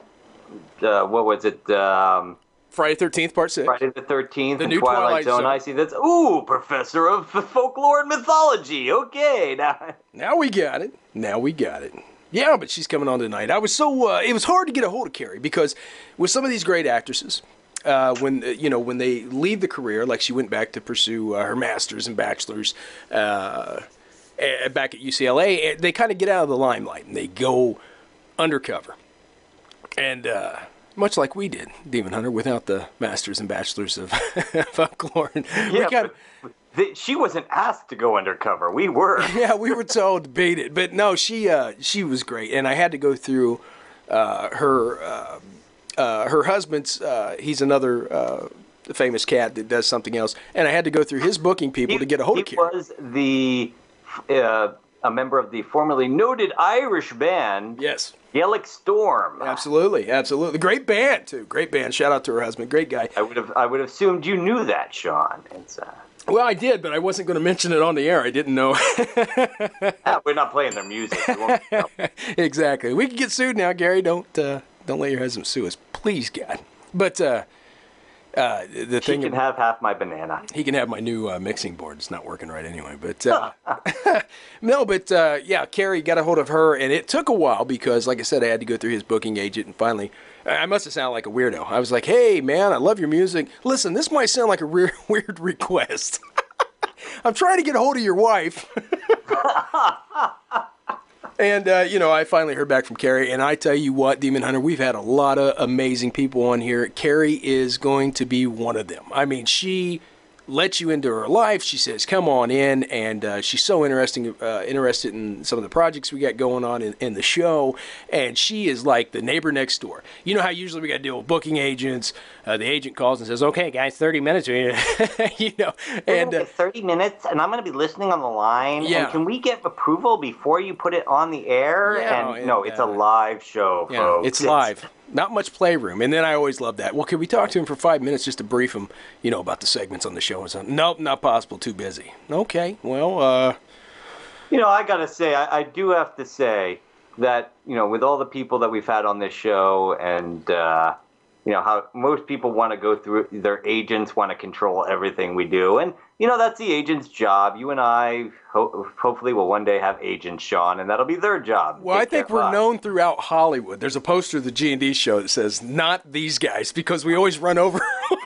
uh, what was it? Um, Friday thirteenth, Part six. Friday the thirteenth, The and New Twilight, Twilight Zone. Zone. I see that's, ooh, professor of folklore and mythology. Okay, now. Now we got it. Now we got it. Yeah, but she's coming on tonight. I was so uh, it was hard to get a hold of Carrie because with some of these great actresses, uh, when uh, you know when they leave the career, like she went back to pursue uh, her master's and bachelor's uh, eh, back at U C L A, eh, they kind of get out of the limelight and they go undercover. And uh, much like we did, Demon Hunter, without the masters and bachelors of folklore, and we Yeah, kind of. but th- she wasn't asked to go undercover. We were. Yeah, we were told to beat it, but no, she uh, she was great, and I had to go through uh, her uh, uh, her husband's. Uh, he's another uh, famous cat that does something else, and I had to go through his booking people to get a hold he of Carrie. was the uh, a member of the formerly noted Irish band Yes, Gaelic Storm. absolutely, absolutely, great band too, great band. Shout out to her husband, great guy. I would have I would have assumed you knew that, Sean. It's, uh, Well, I did, but I wasn't going to mention it on the air. I didn't know. ah, we're not playing their music. We won't, no. Exactly. We can get sued now, Gary. Don't uh, don't let your husband sue us, please, God. But uh, Uh, the She thing can have half my banana. he can have my new uh, mixing board. It's not working right anyway. But uh, no, but uh, yeah, Carrie got a hold of her, and it took a while because, like I said, I had to go through his booking agent, and finally, I must have sounded like a weirdo. I was like, "Hey, man, I love your music. Listen, this might sound like a re- weird request. I'm trying to get a hold of your wife." And, uh, you know, I finally heard back from Carrie, and I tell you what, Demon Hunter, we've had a lot of amazing people on here. Carrie is going to be one of them. I mean, she lets you into her life. She says, come on in, and uh, she's so interesting, uh, interested in some of the projects we got going on in, in the show, and she is like the neighbor next door. You know how usually we got to deal with booking agents. Uh, the agent calls and says, okay, guys, thirty minutes. you know, and We're uh, gonna get thirty minutes, and I'm going to be listening on the line. Yeah. And can we get approval before you put it on the air? Yeah, and no, and, it's uh, a live show, yeah, folks. it's live. Not much playroom. And then I always love that. Well, can we talk to him for five minutes just to brief him, you know, about the segments on the show and something? Nope, not possible. Too busy. Okay, well, uh... You know, I got to say, I, I do have to say that, you know, with all the people that we've had on this show and, uh, you know, how most people want to go through, their agents want to control everything we do. And, you know, that's the agent's job. You and I ho- hopefully will one day have agents, Sean, and that'll be their job. Well, I Take think care of we're us. known throughout Hollywood. There's a poster of the G and D show that says, not these guys, because we always run over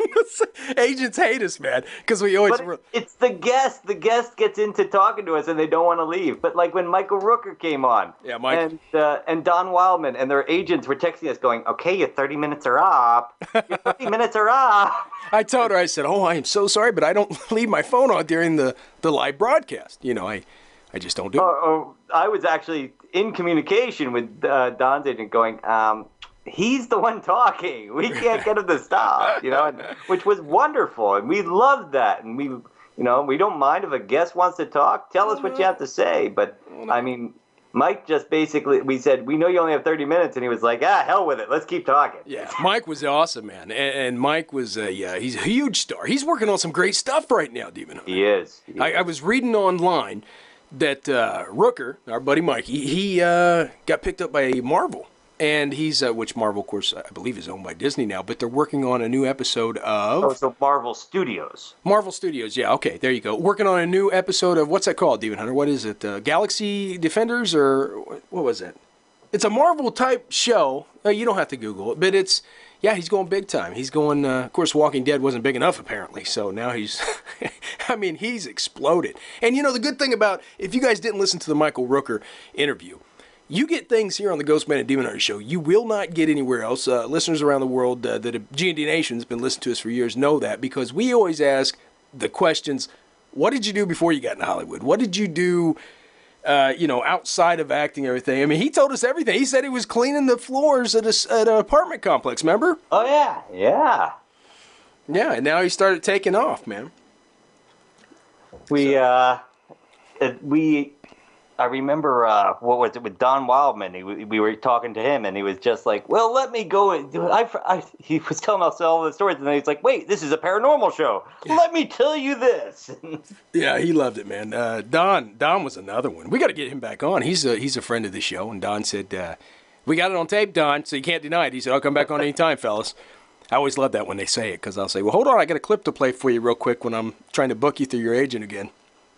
agents hate us, man, because we always... But it- it's the guest. The guest gets into talking to us, and they don't want to leave. But like when Michael Rooker came on, Yeah, Mike. and uh, and Don Wildman and their agents were texting us, going, "Okay, your thirty minutes are up. Your thirty minutes are up." I told her, I said, oh, I am so sorry, but I don't leave my phone on during the, the live broadcast. You know, I, I just don't do it. Oh, oh, I was actually in communication with uh, Don's agent, going, um, "He's the one talking. We can't get him to stop." You know, and, which was wonderful, and we loved that, and we. You know, we don't mind if a guest wants to talk. Tell us what you have to say. But, I mean, Mike just basically, we said, we know you only have thirty minutes. And he was like, ah, hell with it. Let's keep talking. Yeah, Mike was awesome, man. And, and Mike was, uh, yeah, he's a huge star. He's working on some great stuff right now, Demon Hunter. He is. He I, I is. was reading online that uh, Rooker, our buddy Mike, he, he uh, got picked up by Marvel. And he's, uh, which Marvel, of course, I believe is owned by Disney now, but they're working on a new episode of... Oh, so Marvel Studios. Marvel Studios, yeah, okay, there you go. Working on a new episode of, what's that called, Demon Hunter? What is it? Uh, Galaxy Defenders, or what was it? It's a Marvel-type show. Uh, you don't have to Google it, but it's, yeah, he's going big time. He's going, uh, of course, Walking Dead wasn't big enough, apparently, so now he's, I mean, he's exploded. And, you know, the good thing about, if you guys didn't listen to the Michael Rooker interview, you get things here on the Ghostman and Demon Hunter show you will not get anywhere else. Uh, listeners around the world uh, that have G and D Nation's been listening to us for years know that, because we always ask the questions, what did you do before you got into Hollywood? What did you do, uh, you know, outside of acting and everything? I mean, he told us everything. He said he was cleaning the floors at, a, at an apartment complex, remember? Oh, yeah. Yeah. Yeah, and now he started taking off, man. We, uh, uh, we, I remember, uh, what was it with Don Wildman? He, we were talking to him, and he was just like, well, let me go. And I, I, he was telling us all the stories, and then he's like, wait, this is a paranormal show. Let me tell you this. Yeah, he loved it, man. Uh, Don, Don was another one. We got to get him back on. He's a, he's a friend of the show, and Don said, uh, we got it on tape, Don, so you can't deny it. He said, I'll come back on anytime, fellas. I always love that when they say it, because I'll say, well, hold on, I got a clip to play for you real quick when I'm trying to book you through your agent again.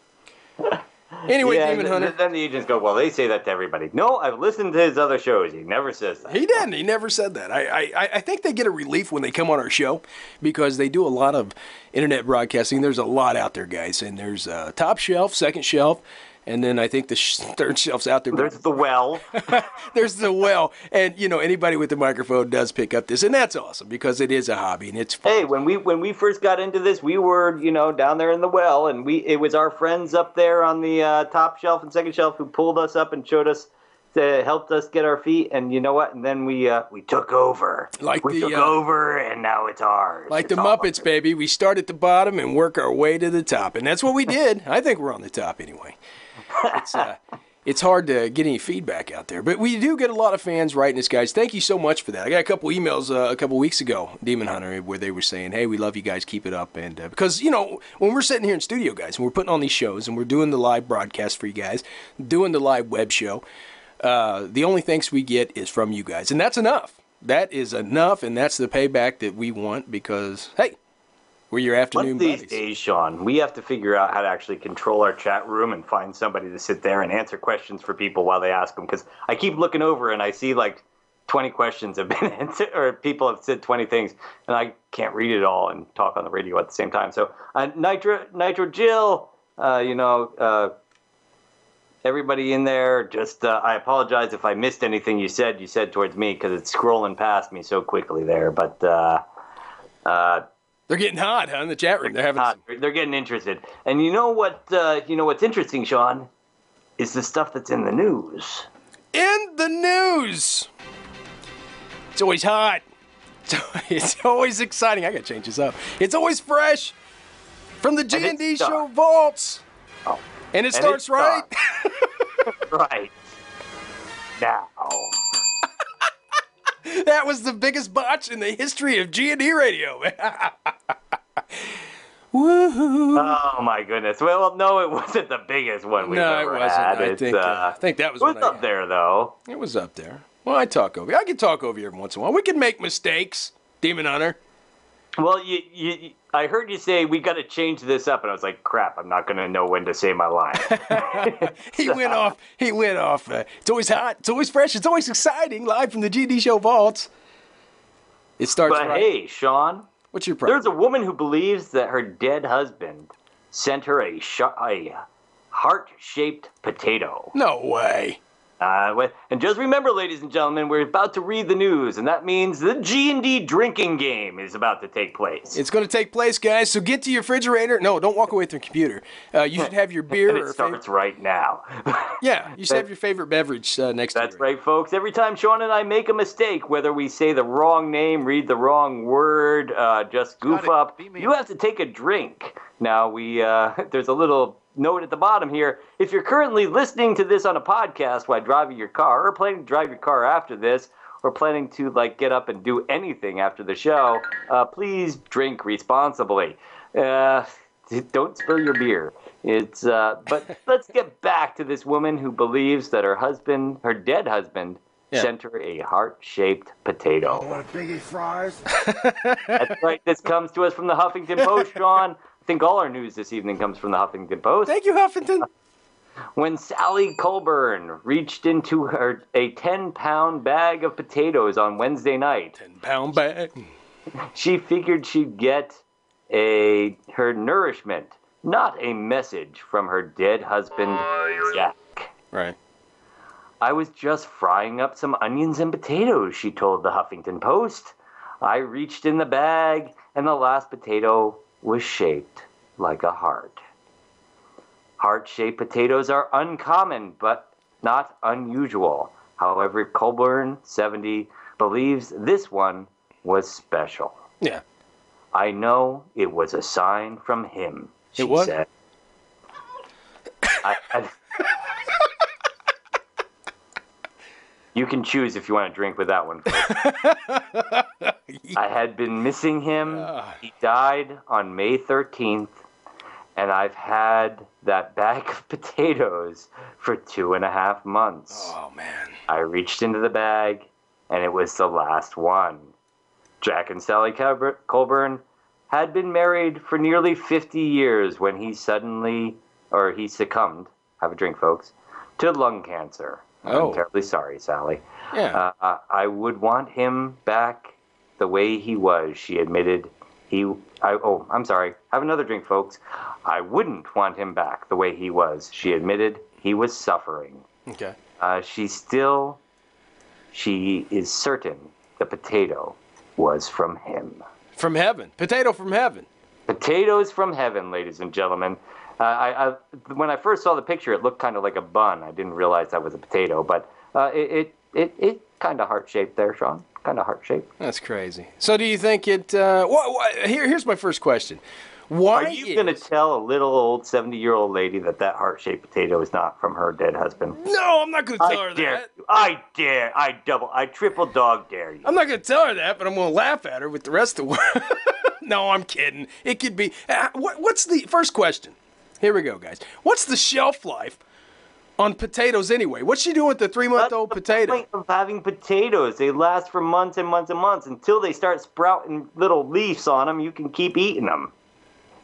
Anyway, yeah, Demon and Hunter. then the agents go, well, they say that to everybody. No, I've listened to his other shows. He never says that. He didn't. He never said that. I, I, I think they get a relief when they come on our show, because they do a lot of internet broadcasting. There's a lot out there, guys. And there's uh, Top Shelf, Second Shelf, and then I think the sh- third shelf's out there. There's the well. There's the well. And, you know, anybody with a microphone does pick up this. And that's awesome, because it is a hobby, and it's fun. Hey, when we when we first got into this, we were, you know, down there in the well, and we it was our friends up there on the uh, Top Shelf and Second Shelf who pulled us up and showed us, uh, helped us get our feet, and you know what? And then we uh, we took over. Like we the, took uh, over, and now it's ours. Like the It's all Muppets, ours. baby. We start at the bottom and work our way to the top. And that's what we did. I think we're on the top anyway. It's uh, it's hard to get any feedback out there. But we do get a lot of fans writing us, guys. Thank you so much for that. I got a couple emails uh, a couple weeks ago, Demon Hunter, where they were saying, hey, we love you guys. Keep it up. And uh, because, you know, when we're sitting here in studio, guys, and we're putting on these shows, and we're doing the live broadcast for you guys, doing the live web show, uh, the only thanks we get is from you guys. And that's enough. That is enough, and that's the payback that we want, because, hey, We're your afternoon One of these buddies. days, Sean, we have to figure out how to actually control our chat room and find somebody to sit there and answer questions for people while they ask them. Because I keep looking over and I see like twenty questions have been answered, or people have said twenty things, and I can't read it all and talk on the radio at the same time. So, uh, Nitro, Nitro Jill, uh, you know, uh, everybody in there, just uh, I apologize if I missed anything you said. You said towards me because it's scrolling past me so quickly there, but. Uh, uh, They're getting hot, huh? In the chat room, they're having. Uh, Some... they're getting interested, and you know what? Uh, you know what's interesting, Sean, is the stuff that's in the news. In the news. It's always hot. It's always exciting. I gotta change this up. It's always fresh from the G and D it's Show vaults, Oh. and it And starts it's right. Right now. That was the biggest botch in the history of G and D radio. Woohoo! Oh my goodness. Well, no, it wasn't the biggest one we've No, it ever wasn't. had. I It's, think, uh, uh, I think that was it was when I- up there though. It was up there. Well, I talk over you. I can talk over you every once in a while. We can make mistakes, Demon Hunter. Well, you, you, I heard you say we got to change this up, and I was like, crap, I'm not going to know when to say my line. He went off. He went off. Uh, it's always hot. It's always fresh. It's always exciting. Live from the G and D Show vaults. It starts But right. hey, Sean, What's your problem? there's a woman who believes that her dead husband sent her a, sh- a heart-shaped potato. No way. Uh, wh- and just remember, ladies and gentlemen, we're about to read the news, and that means the G and D drinking game is about to take place. It's going to take place, guys. So get to your refrigerator. No, don't walk away from the computer. Uh, you should have your beer and or it starts favorite, right now. yeah. You should have your favorite beverage uh, next That's to you. right, folks. Every time Sean and I make a mistake, whether we say the wrong name, read the wrong word, uh, just goof Scotty, up, beat me you up. have to take a drink. Now, we uh, there's a little note at the bottom here. If you're currently listening to this on a podcast while driving your car, or planning to drive your car after this, or planning to like get up and do anything after the show, uh, please drink responsibly. Uh, don't spill your beer. It's uh, but let's get back to this woman who believes that her husband, her dead husband, Yeah. sent her a heart-shaped potato. Want a biggie fries? That's right. This comes to us from the Huffington Post, Sean. I think all our news this evening comes from the Huffington Post. Thank you, Huffington. When Sally Colburn reached into her a ten-pound bag of potatoes on Wednesday night, ten pound bag. she figured she'd get a her nourishment, not a message from her dead husband, Jack. Right. I was just frying up some onions and potatoes, she told the Huffington Post. I reached in the bag, and the last potato was shaped like a heart. Heart-shaped potatoes are uncommon, but not unusual. However, Colburn, seventy, believes this one was special. Yeah. I know it was a sign from him, she It was? said. I, I, you can choose if you want to drink with that one. I had been missing him. He died on May thirteenth, and I've had that bag of potatoes for two and a half months. Oh man. I reached into the bag, and it was the last one. Jack and Sally Colbur- Colburn had been married for nearly fifty years when he suddenly, or he succumbed, have a drink, folks, to lung cancer. Oh. I'm terribly sorry, Sally. Yeah. Uh, I would want him back the way he was, she admitted. He, I, oh, I'm sorry. Have another drink, folks. I wouldn't want him back the way he was, she admitted. He was suffering. Okay. Uh, she still, she is certain the potato was from him. From heaven. Potato from heaven. Potatoes from heaven, ladies and gentlemen. Uh, I, I, when I first saw the picture, it looked kind of like a bun. I didn't realize that was a potato, but uh, it, it, it, it kind of heart-shaped there, Sean. Kind of heart-shaped. That's crazy. So do you think it, uh, what, what, here, here's my first question. Why Are you is- going to tell a little old seventy-year-old lady that that heart-shaped potato is not from her dead husband? No, I'm not going to tell I her dare that. you. I dare. I double. I triple dog dare you. I'm not going to tell her that, but I'm going to laugh at her with the rest of the world. No, I'm kidding. It could be. Uh, what, what's the first question? Here we go, guys. What's the shelf life on potatoes anyway? What's she doing with the three-month-old That's the potato? point of having potatoes. They last for months and months and months until they start sprouting little leaves on them. You can keep eating them.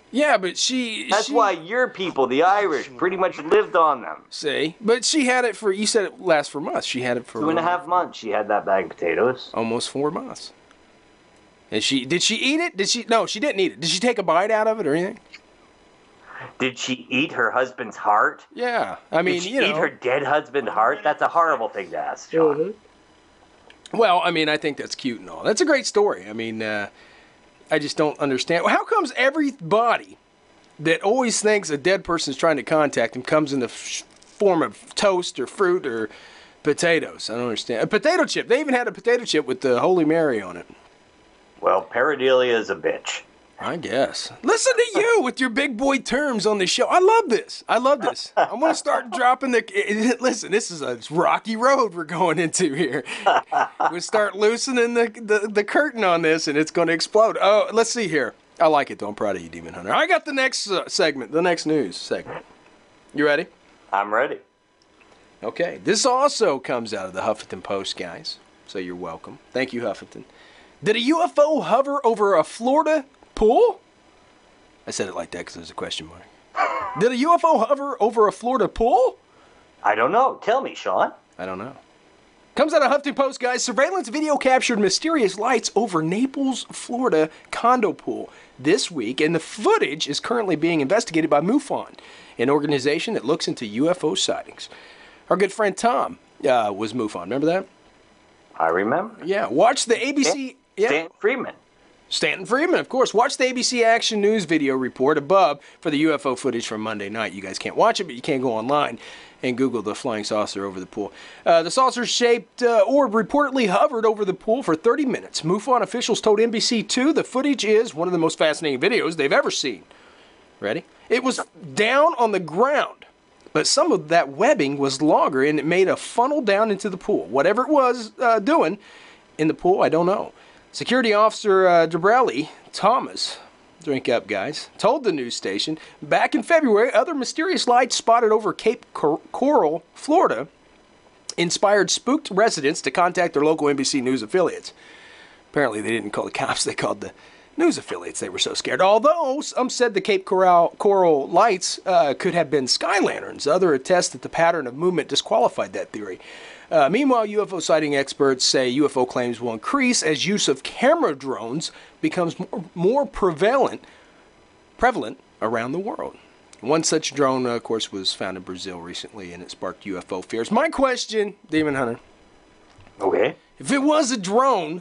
Yeah, but she. That's she, why your people, the Irish, pretty much lived on them. See, but she had it for. You said it lasts for months. She had it for Two and a half months she had that bag of potatoes. almost four months. And she did she eat it? Did she? No, she didn't eat it. Did she take a bite out of it or anything? Did she eat her husband's heart? Yeah, I mean, Did she you know. eat her dead husband's heart? That's a horrible thing to ask, Sean. Well, I mean, I think that's cute and all. That's a great story. I mean, uh, I just don't understand. How comes everybody that always thinks a dead person is trying to contact him comes in the f- form of toast or fruit or potatoes? I don't understand. A potato chip. They even had a potato chip with the Holy Mary on it. Well, Paradelia is a bitch. I guess. Listen to you with your big boy terms on the show. I love this. I love this. I'm going to start dropping the... Listen, this is a rocky road we're going into here. We'll start loosening the, the, the curtain on this, and it's going to explode. Oh, let's see here. I like it, though. I'm proud of you, Demon Hunter. I got the next uh, segment, the next news segment. You ready? I'm ready. Okay. This also comes out of the Huffington Post, guys. So you're welcome. Thank you, Huffington. Did a U F O hover over a Florida pool? I said it like that because there's a question mark. Did a U F O hover over a Florida pool? I don't know. Tell me, Sean. I don't know. Comes out of Huffington Post, guys. Surveillance video captured mysterious lights over Naples, Florida condo pool this week, and the footage is currently being investigated by MUFON, an organization that looks into U F O sightings. Our good friend Tom uh, was MUFON. Remember that? I remember. Yeah. Watch the A B C... Yeah. Stan Freeman. Stanton Friedman, of course. Watch the A B C Action News video report above for the U F O footage from Monday night. You guys can't watch it, but you can go online and Google the flying saucer over the pool. Uh, the saucer-shaped uh, orb reportedly hovered over the pool for thirty minutes. MUFON officials told N B C two the footage is one of the most fascinating videos they've ever seen. Ready? It was down on the ground, but some of that webbing was longer and it made a funnel down into the pool. Whatever it was uh, doing in the pool, I don't know. Security Officer uh, Debrelli Thomas, drink up guys, told the news station, back in February, other mysterious lights spotted over Cape Cor- Coral, Florida, inspired spooked residents to contact their local N B C News affiliates. Apparently they didn't call the cops, they called the news affiliates. They were so scared. Although some said the Cape Coral, Coral lights uh, could have been sky lanterns. Others attest that the pattern of movement disqualified that theory. Uh, meanwhile, U F O sighting experts say U F O claims will increase as use of camera drones becomes more, more prevalent, prevalent around the world. One such drone, uh, of course, was found in Brazil recently, and it sparked U F O fears. My question, Demon Hunter. Okay. If it was a drone,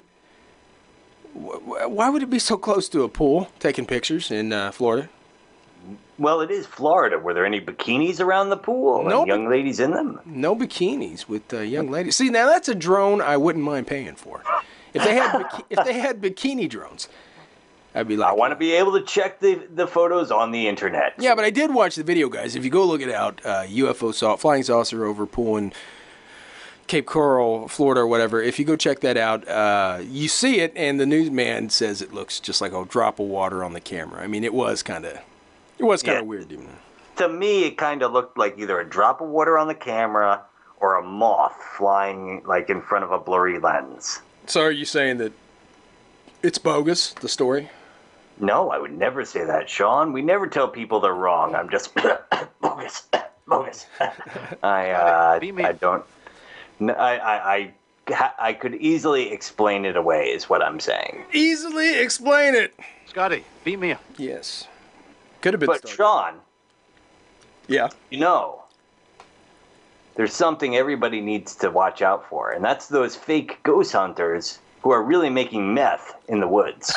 wh- why would it be so close to a pool taking pictures in uh, Florida? Well, it is Florida. Were there any bikinis around the pool? No And young ladies in them? No bikinis with uh, young ladies. See, now that's a drone I wouldn't mind paying for. If they had biki- if they had bikini drones, I'd be like, I want to be able to check the, the photos on the internet. yeah, but I did watch the video, guys. If you go look it out, uh, U F O saw flying saucer over pool in Cape Coral, Florida, or whatever. If you go check that out, uh, you see it, and the newsman says it looks just like a drop of water on the camera. I mean, it was kind of, it was kind of Yeah. weird, even. To me, it kind of looked like either a drop of water on the camera or a moth flying like in front of a blurry lens. So, are you saying that it's bogus, the story? No, I would never say that, Sean. We never tell people they're wrong. I'm just bogus, bogus. I uh, Be me. I don't. No, I I I ha- I could easily explain it away. Is what I'm saying. Easily explain it. Scotty, beat me up. Yes. Could have been But started. Sean, Yeah. you know, there's something everybody needs to watch out for, and that's those fake ghost hunters who are really making meth in the woods.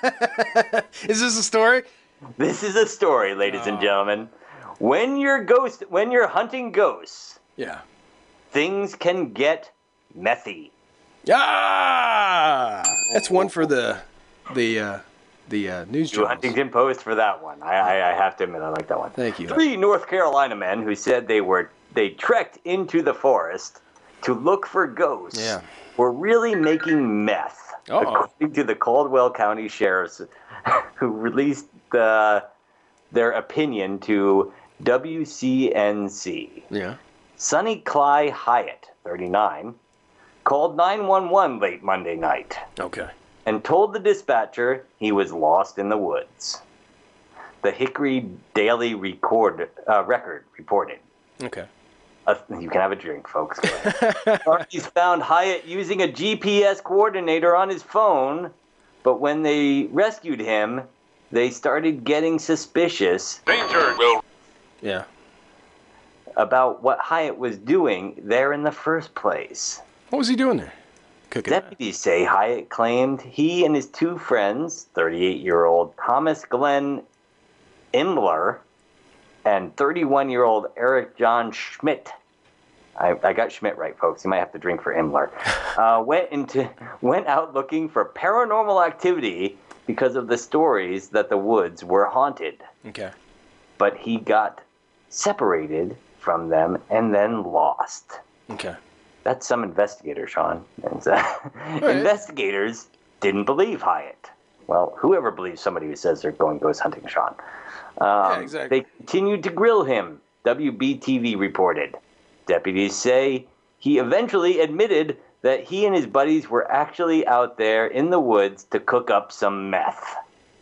Is this a story? This is a story, ladies and gentlemen. When you're ghost, when you're hunting ghosts, Yeah. things can get methy. Ah! That's one for the the uh, the uh, news To journals. Huntington Post for that one. I, I, I have to admit, I like that one. Thank you. Three North Carolina men who said they were they trekked into the forest to look for ghosts. Yeah. Were really making meth, Uh-oh. according to the Caldwell County sheriffs, who released the, their opinion to W C N C. Yeah. Sonny Cly Hyatt, thirty-nine, called nine one one late Monday night Okay. and told the dispatcher he was lost in the woods. the Hickory Daily Record uh, Record reported. Okay. Uh, you can have a drink, folks. Authorities found Hyatt using a G P S coordinator on his phone, but when they rescued him, they started getting suspicious Danger will. Yeah. about what Hyatt was doing there in the first place. What was he doing there? Cooking. Deputies say Hyatt claimed he and his two friends, thirty-eight-year-old Thomas Glenn Imler and thirty-one-year-old Eric John Schmidt. I, I got Schmidt right, folks. You might have to drink for Imler. Uh, went into went out looking for paranormal activity because of the stories that the woods were haunted. Okay. But he got separated from them and then lost. Okay. That's some investigator, Sean. And, uh, Right. Investigators didn't believe Hyatt. Well, whoever believes somebody who says they're going ghost hunting, Sean. Um, Yeah, exactly. They continued to grill him, W B T V reported. Deputies say he eventually admitted that he and his buddies were actually out there in the woods to cook up some meth.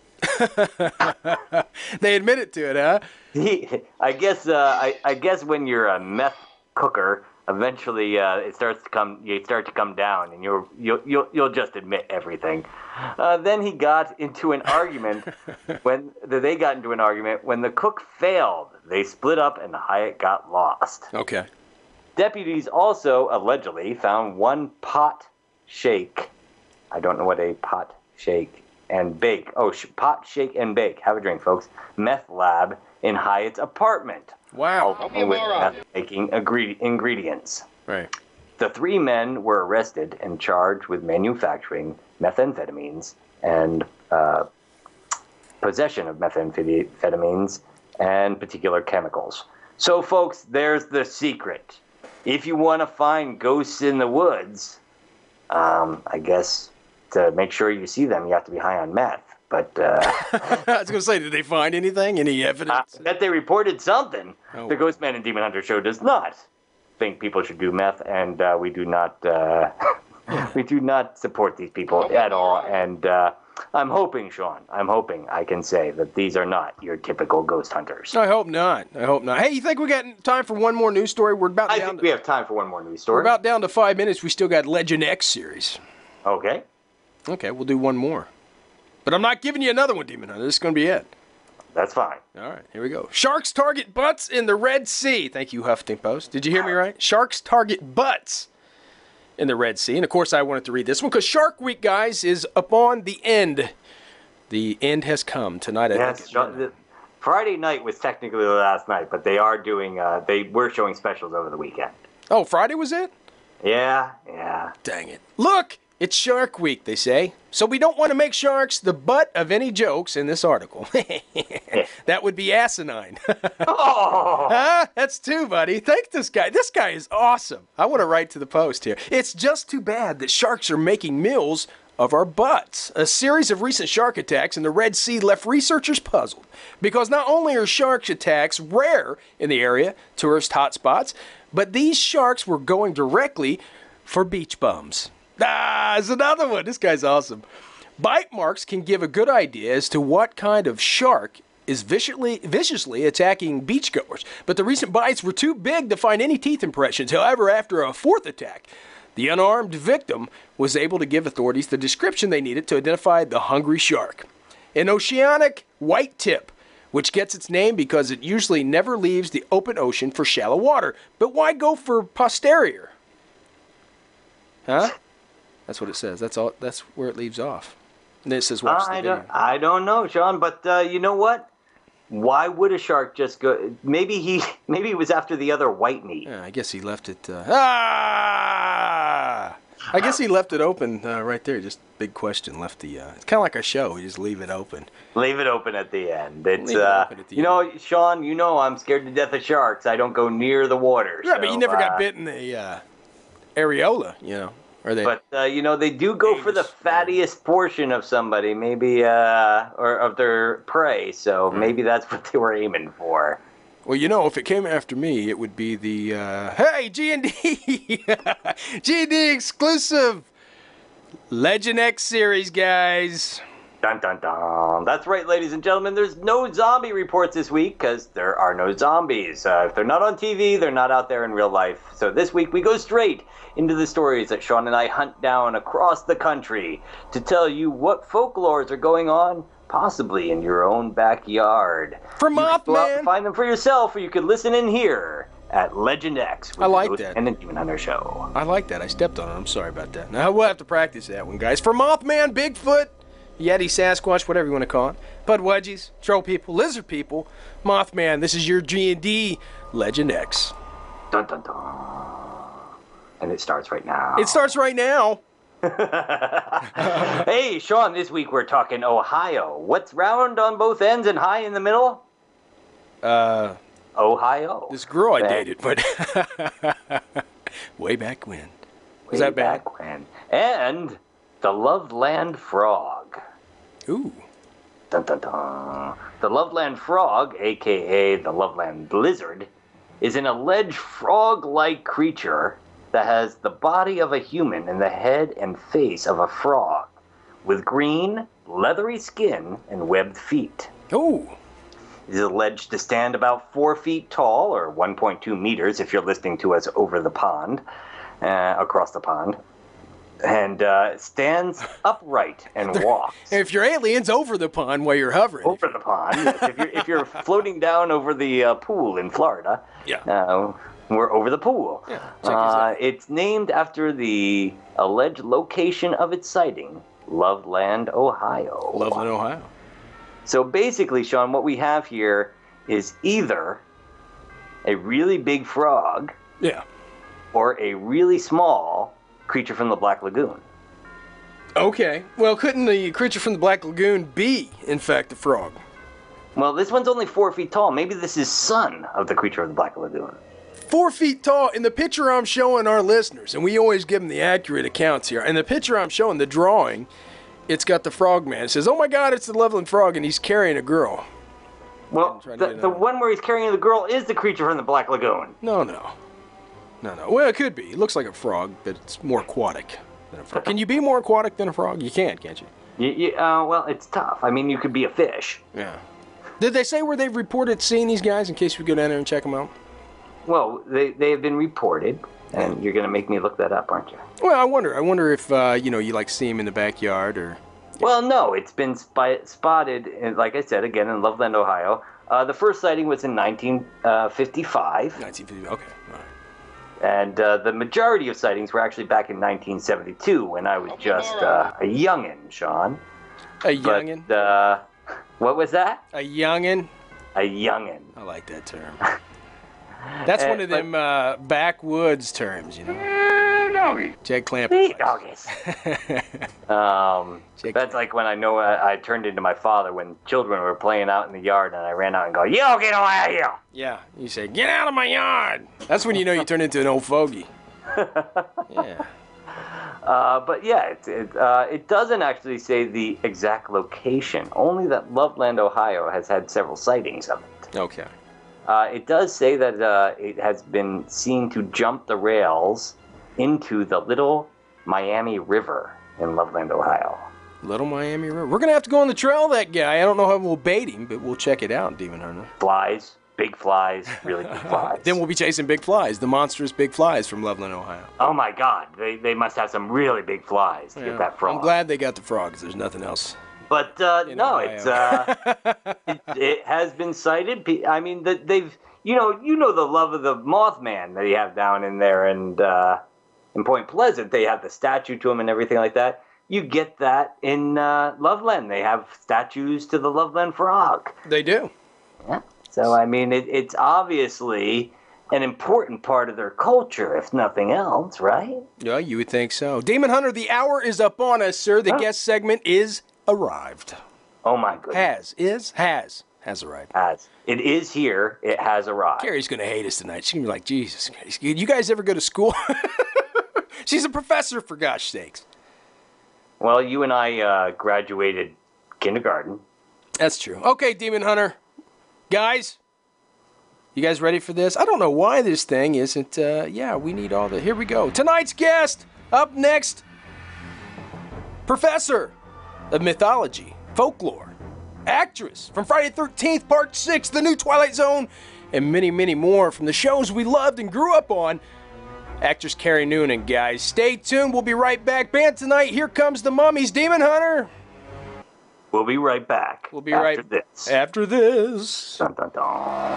They admitted to it, huh? He, I guess, uh, I, I guess when you're a meth cooker, eventually uh, it starts to come. You start to come down, and you'll you'll you'll, you'll just admit everything. Uh, then he got into an argument when they got into an argument when the cook failed. They split up, and Hyatt got lost. Okay. Deputies also allegedly found one pot shake. I don't know what a pot shake and bake. Oh, sh- pot shake and bake. Have a drink, folks. Meth lab in Hyatt's apartment. Wow. Along with meth-making agree- ingredients. Right. The three men were arrested and charged with manufacturing methamphetamines and uh, possession of methamphetamines and particular chemicals. So, folks, there's the secret. If you want to find ghosts in the woods, um, I guess to make sure you see them, you have to be high on meth. But uh, I was going to say, did they find anything? Any I evidence? bet they reported something. Oh. The Ghostman and Demon Hunter show does not think people should do meth, and uh, we do not uh, we do not support these people at all. And uh, I'm hoping, Sean, I'm hoping I can say that these are not your typical ghost hunters. I hope not. I hope not. Hey, you think we got time for one more news story? We're about I down think to, we have time for one more news we're story. about down to five minutes. We still got Legend X series. Okay. Okay, we'll do one more. But I'm not giving you another one, Demon Hunter. This is going to be it. That's fine. All right, here we go. Sharks target butts in the Red Sea. Thank you, Huffington Post. Did you hear me right? Sharks target butts in the Red Sea. And, of course, I wanted to read this one because Shark Week, guys, is upon the end. The end has come tonight. I Yes, think. Sean, the, Friday night was technically the last night, but they are doing, uh, they were showing specials over the weekend. Oh, Friday was it? Yeah, yeah. Dang it. Look, it's Shark Week, they say. So we don't want to make sharks the butt of any jokes in this article. That would be asinine. Oh! Huh? That's two, buddy. Thank this guy. This guy is awesome. I want to write to the Post here. It's just too bad that sharks are making meals of our butts. A series of recent shark attacks in the Red Sea left researchers puzzled because not only are shark attacks rare in the area, tourist hotspots, but these sharks were going directly for beach bums. Ah, there's another one. This guy's awesome. Bite marks can give a good idea as to what kind of shark is viciously, viciously attacking beachgoers, but the recent bites were too big to find any teeth impressions. However, after a fourth attack, the unarmed victim was able to give authorities the description they needed to identify the hungry shark. An oceanic white tip, which gets its name because it usually never leaves the open ocean for shallow water. But why go for posterior? Huh? That's what it says. That's all. That's where it leaves off. And it says watch the I video. don't, I don't know, Sean, but uh, you know what? Why would a shark just go? Maybe he, maybe it was after the other white meat. Yeah, I guess he left it. Uh, ah! I guess he left it open uh, right there. Just big question. Left the. Uh, it's kind of like a show. You just leave it open. Leave it open at the end. It's Leave it uh, open at the you know, Sean. You know, I'm scared to death of sharks. I don't go near the water. Yeah, so, but you never uh, got bit in the uh, areola, you know. Or they. But uh, you know, they do go for the Anus, fattiest portion of somebody, maybe, uh, or of their prey. So maybe that's what they were aiming for. Well, you know, if it came after me, it would be the uh, hey G and D, G and D exclusive Legend X series, guys. Dun dun dun. That's right, ladies and gentlemen. There's no zombie reports this week because there are no zombies. Uh, if they're not on T V, they're not out there in real life. So this week we go straight into the stories that Sean and I hunt down across the country to tell you what folklores are going on, possibly in your own backyard. From You can go out Mothman. and find them for yourself, or you could listen in here at Legend X with I like the that. and the Demon Hunter Show. I like that. I stepped on it. I'm sorry about that. Now we'll have to practice that one, guys. For Mothman, Bigfoot, Yeti, Sasquatch, whatever you want to call it, Pudwudgies, Troll People, Lizard People, Mothman, this is your G and D Legend X. Dun dun dun. And it starts right now. It starts right now. Hey, Sean, this week we're talking Ohio. What's round on both ends and high in the middle? Uh, Ohio. this girl I Back- dated, but way back when. Was way that bad? back when. And the Loveland Frog. Ooh. Dun dun dun. The Loveland Frog, aka the Loveland Lizard, is an alleged frog-like creature that has the body of a human and the head and face of a frog, with green, leathery skin and webbed feet. Ooh. It is alleged to stand about four feet tall, or one point two meters if you're listening to us over the pond, uh, across the pond, and uh, stands upright and walks. If you're aliens, over the pond while you're hovering. Over the pond, yes. If you're, if you're floating down over the uh, pool in Florida, Yeah. uh, we're over the pool. Yeah, check uh, this out. It's named after the alleged location of its sighting, Loveland, Ohio. Loveland, Ohio. So basically, Sean, what we have here is either a really big frog Yeah. or a really small creature from the Black Lagoon. Okay. Well, couldn't the creature from the Black Lagoon be, in fact, a frog? Well, this one's only four feet tall. Maybe this is son of the creature of the Black Lagoon. Four feet tall. In the picture I'm showing our listeners, and we always give them the accurate accounts here. In the picture I'm showing, the drawing, it's got the frog man. It says, "Oh my God, it's the Loveland Frog," and he's carrying a girl. Well, trying to the, get the it out. one where he's carrying the girl is the creature from the Black Lagoon. No, no, no, no. Well, it could be. It looks like a frog, but it's more aquatic than a frog. Can you be more aquatic than a frog? You can, can't you? You, you, uh, well, it's tough. I mean, you could be a fish. Yeah. Did they say where they've reported seeing these guys in case we go down there and check them out? Well, they, they have been reported, and you're going to make me look that up, aren't you? Well, I wonder. I wonder if uh, you know you like see them in the backyard or. Well, no, it's been spy- spotted, in, like I said, again, in Loveland, Ohio. Uh, the first sighting was in nineteen fifty-five, nineteen fifty. Okay. All right. and uh, the majority of sightings were actually back in nineteen seventy-two, when I was just uh, a youngin', Sean. A youngin. But, uh, what was that? A youngin. A youngin'. I like that term. That's Uh, one of but- them uh, backwoods terms, you know. Jed Clamp. Sweet doggies. um, Jake- that's like when I know I, I turned into my father when children were playing out in the yard, and I ran out and go, "Yo, get away of here!" Yeah, you say, "Get out of my yard." That's when you know you turn into an old fogey. Yeah. Uh, but yeah, it it, uh, it doesn't actually say the exact location. Only that Loveland, Ohio, has had several sightings of it. Okay. Uh, it does say that uh, it has been seen to jump the rails into the Little Miami River in Loveland, Ohio. Little Miami River. We're gonna have to go on the trail of that guy. I don't know how we'll bait him, but we'll check it out, Demon Hunter. Flies, big flies, really big flies. Then we'll be chasing big flies, the monstrous big flies from Loveland, Ohio. Oh my God, they, they must have some really big flies to Yeah. get that frog. I'm glad they got the frogs. There's nothing else. But uh, In no, Ohio. it's uh, it, it has been cited. Pe- I mean, that they've you know you know the love of the Mothman that you have down in there, and uh, in Point Pleasant they have the statue to him and everything like that. You get that in uh, Loveland. They have statues to the Loveland Frog. They do. Yeah. So I mean, it, it's obviously an important part of their culture, if nothing else, right? Yeah, you would think so. Demon Hunter, the hour is up on us, sir. The Huh? guest segment is arrived. Oh my goodness. Has, is, has, has arrived. Has. It is here. It has arrived. Carrie's going to hate us tonight. She's going to be like, Jesus Christ. You guys ever go to school? She's a professor, for gosh sakes. Well, you and I uh, graduated kindergarten. That's true. Okay, Demon Hunter. Guys, you guys ready for this? I don't know why this thing isn't, uh, yeah, we need all the, here we go. Tonight's guest, up next, Professor of Mythology Folklore, actress from Friday the thirteenth, Part six, The New Twilight Zone, and many, many more from the shows we loved and grew up on. Actress Carrie Noonan, guys. Stay tuned. We'll be right back. Band tonight, here comes the Mummies. Demon Hunter. We'll be right back. We'll be after right this. After this. Dun, dun, dun.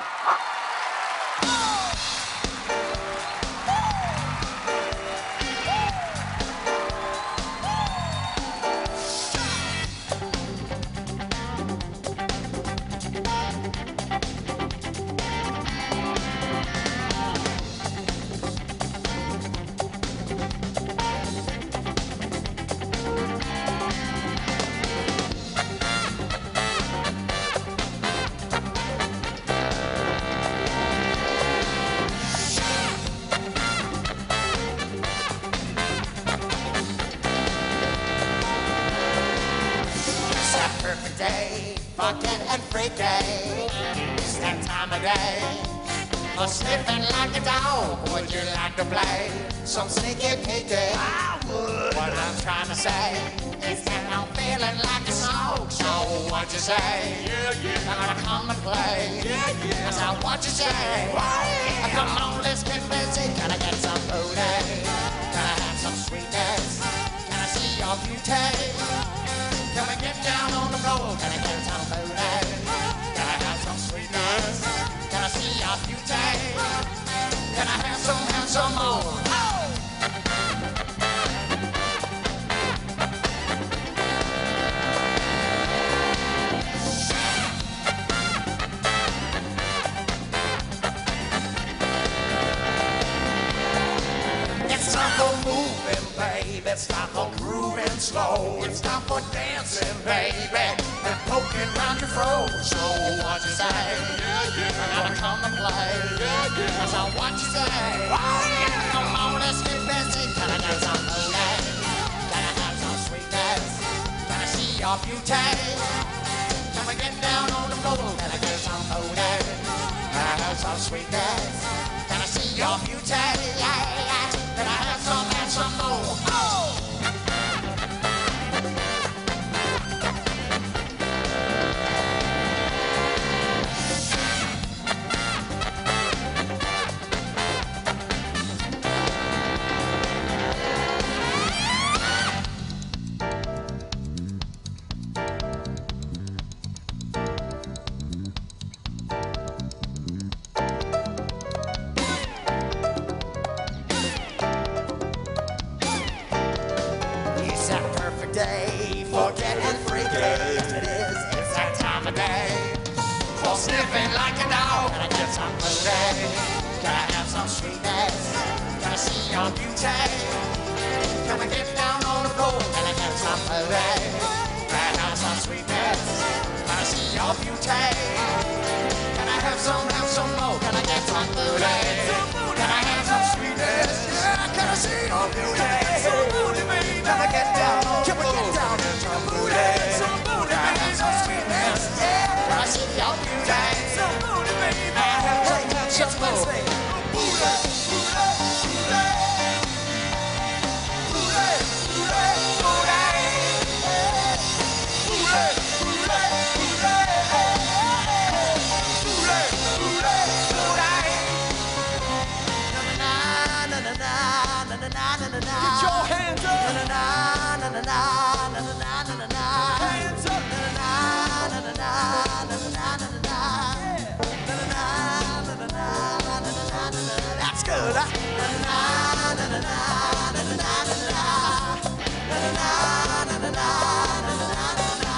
Sniffing like a dog, would you like to play some sneaky peeky? I would. What I'm trying to say is that I'm feeling like a song. So what you say? Yeah, yeah. I'm gonna come and play. Yeah, yeah. So what you say? Yeah. Come on, let's get busy. Can I get some booty? Can I have some sweetness? Can I see your beauty? Can we get down on the floor? Can I get some booty? Can I have some sweetness? Can I see your beauty? Can I have some, have some more? Oh! It's time for moving, baby. It's time for grooving slow. It's time for dancing, baby. And poking round your fro. So what you say? Yeah, yeah. Gotta come and play. Yeah, yeah. So what you say? Oh, yeah. Come on, let's get busy. Can I get some booty? Can I have some sweetness? Can I see your beauty? Can we get down on the floor? Can I get some booty? Can I have some sweetness? Can I see your beauty? Yeah, yeah. Can I have some, have some more? Oh! Day for getting freaky. Yes, it is. It's that time of day for sniffing like a dog. Can I get some booty? Can I have some sweetness? Can I see your beauty? Can we get down on the floor? Can I get some booty? Can I have some sweetness? Can I see your beauty? Can I have some, have some more? Can I get some booty? Can I have some sweetness? Yeah, can I see your beauty? Can I get down on the floor? Can we get down on some booty? Can I have some sweetness? Yeah, can I see your beauty? Some booty, baby. I have some, have some more. Booty, booty, booty. Booty, booty, booty. Booty, booty, booty. Booty, booty, booty. Na na na na na na na na na. Get your hands up. Na na na na na na na na na na. Hands up. Na na na na na na na na na na. Na na na na na na na na na. That's good. Na na na na na na na na na na. Na na na na na na na na na na.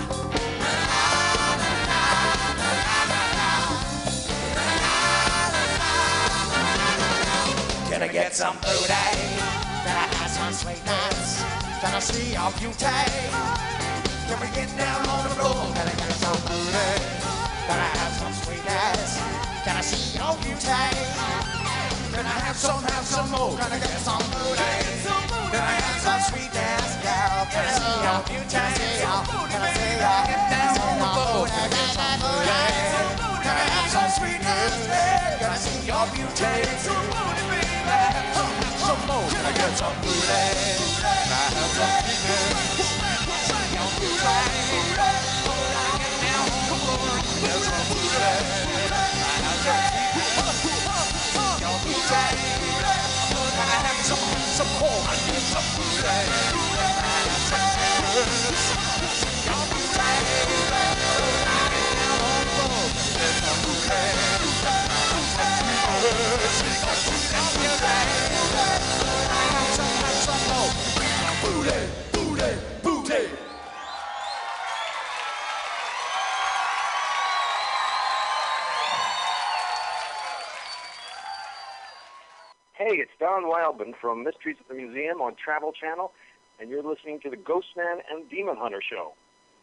Can I get some booty? Can I have some sweetness? Can I see your beauty? Can we get down on the floor? Can I get some booty? Can I have some sweetness? Can I see your beauty? Can I have some, have some more? Can I get some booty? Can I have some sweetness? Yeah, can I see your beauty? Can I see your beauty? Can I see your get down on the floor? Can I get some booty? Can I have some sweetness? Can I see your beauty? Some booty, baby. Can I have some, have some more? Can I get some booty? Can I have some sweetness? Can I see your beauty? Booty, booty, booty. Hey, it's Don Wildman from Mysteries of the Museum on Travel Channel, and you're listening to the Ghostman and Demon Hunter Show.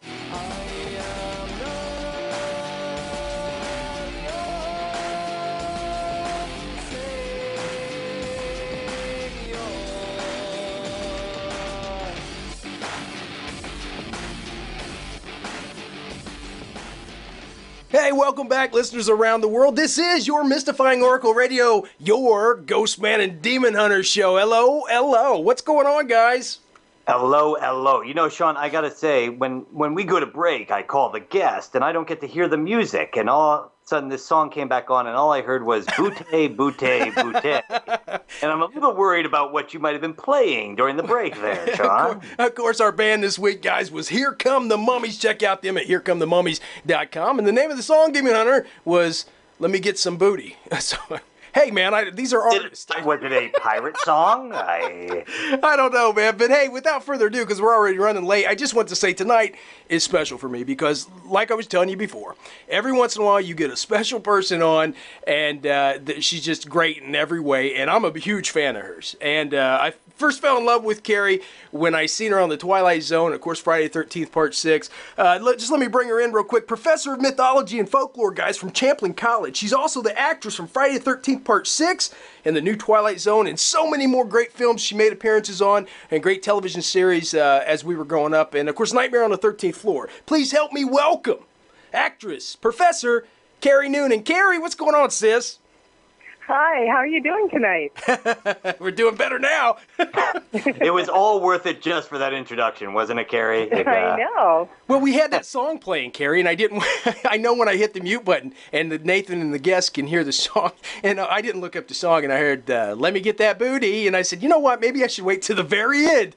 Hey, welcome back, listeners around the world. This is your Mystifying Oracle Radio, your Ghostman and Demon Hunter show. Hello, hello. What's going on, guys? Hello, hello. You know, Sean, I gotta say, when when we go to break, I call the guest, and I don't get to hear the music, and all of a sudden this song came back on, and all I heard was bootay, bootay, bootay. And I'm a little worried about what you might have been playing during the break there, Sean. Of course, our band this week, guys, was Here Come the Mummies. Check out them at here come the mummies dot com. And the name of the song, Demon Hunter, was Let Me Get Some Booty. So, hey, man, I, these are artists. Did, was it a pirate song? I I don't know, man. But hey, without further ado, because we're already running late, I just want to say tonight is special for me because, like I was telling you before, every once in a while you get a special person on, and uh, th- she's just great in every way, and I'm a huge fan of hers. And uh, I first fell in love with Carrie when I seen her on The Twilight Zone, of course, Friday the thirteenth, Part six. Uh, let, just let me bring her in real quick. Professor of Mythology and Folklore, guys, from Champlin College. She's also the actress from Friday the thirteenth, Part six, and The New Twilight Zone, and so many more great films she made appearances on, and great television series uh, as we were growing up. And, of course, Nightmare on the thirteenth Floor. Please help me welcome actress, Professor Carrie Noonan. Carrie, what's going on, sis? Hi, how are you doing tonight? We're doing better now. It was all worth it just for that introduction, wasn't it, Carrie? It, uh, I know. Well, we had that song playing, Carrie, and I didn't. I know when I hit the mute button, and the Nathan and the guests can hear the song, and I didn't look up the song, and I heard uh, "Let Me Get That Booty," and I said, you know what? Maybe I should wait to the very end.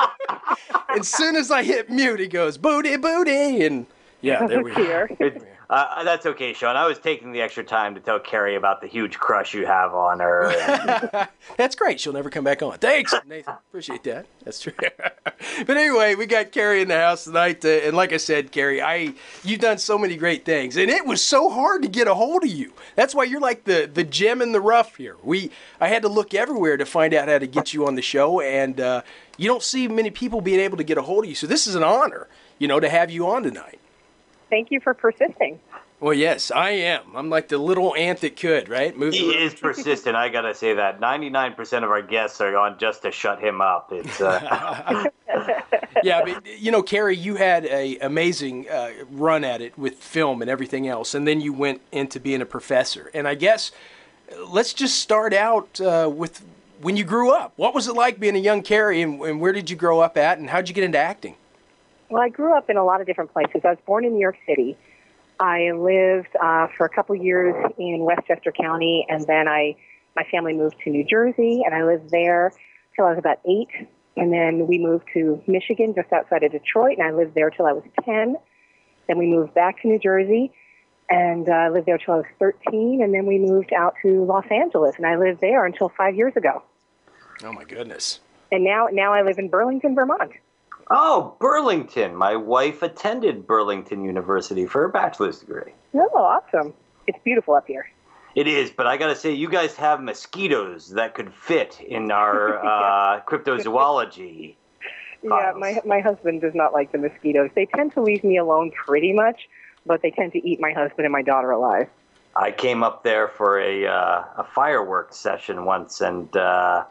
As soon as I hit mute, he goes "Booty, booty," and yeah, there we go. It, uh, that's okay, Sean. I was taking the extra time to tell Carrie about the huge crush you have on her. And... That's great. She'll never come back on. Thanks, Nathan. Appreciate that. That's true. But anyway, we got Carrie in the house tonight, uh, and like I said, Carrie, I you've done so many great things, and it was so hard to get a hold of you. That's why you're like the the gem in the rough here. We I had to look everywhere to find out how to get you on the show, and uh, you don't see many people being able to get a hold of you. So this is an honor, you know, to have you on tonight. Thank you for persisting. Well, yes, I am. I'm like the little ant that could, right? Move he is persistent. I gotta say that. ninety-nine percent of our guests are on just to shut him up. It's uh... Yeah, but you know, Carrie, you had a amazing uh, run at it with film and everything else, and then you went into being a professor. And I guess let's just start out uh, with when you grew up. What was it like being a young Carrie, and, and where did you grow up at, and how did you get into acting? Well, I grew up in a lot of different places. I was born in New York City. I lived uh, for a couple years in Westchester County, and then I, my family moved to New Jersey, and I lived there till I was about eight. And then we moved to Michigan, just outside of Detroit, and I lived there till I was ten. Then we moved back to New Jersey, and I uh, lived there till I was thirteen. And then we moved out to Los Angeles, and I lived there until five years ago. Oh my goodness! And now, now I live in Burlington, Vermont. Oh, Burlington. My wife attended Burlington University for her bachelor's degree. Oh, awesome. It's beautiful up here. It is, but I got to say, you guys have mosquitoes that could fit in our uh, cryptozoology. Yeah, my my husband does not like the mosquitoes. They tend to leave me alone pretty much, but they tend to eat my husband and my daughter alive. I came up there for a, uh, a fireworks session once, and uh,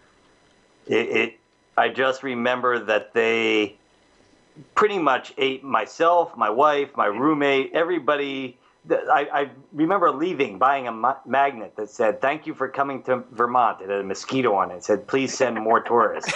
it... it I just remember that they pretty much ate myself, my wife, my roommate, everybody. I, I remember leaving, buying a ma- magnet that said, "Thank you for coming to Vermont." It had a mosquito on it. It said, "Please send more tourists."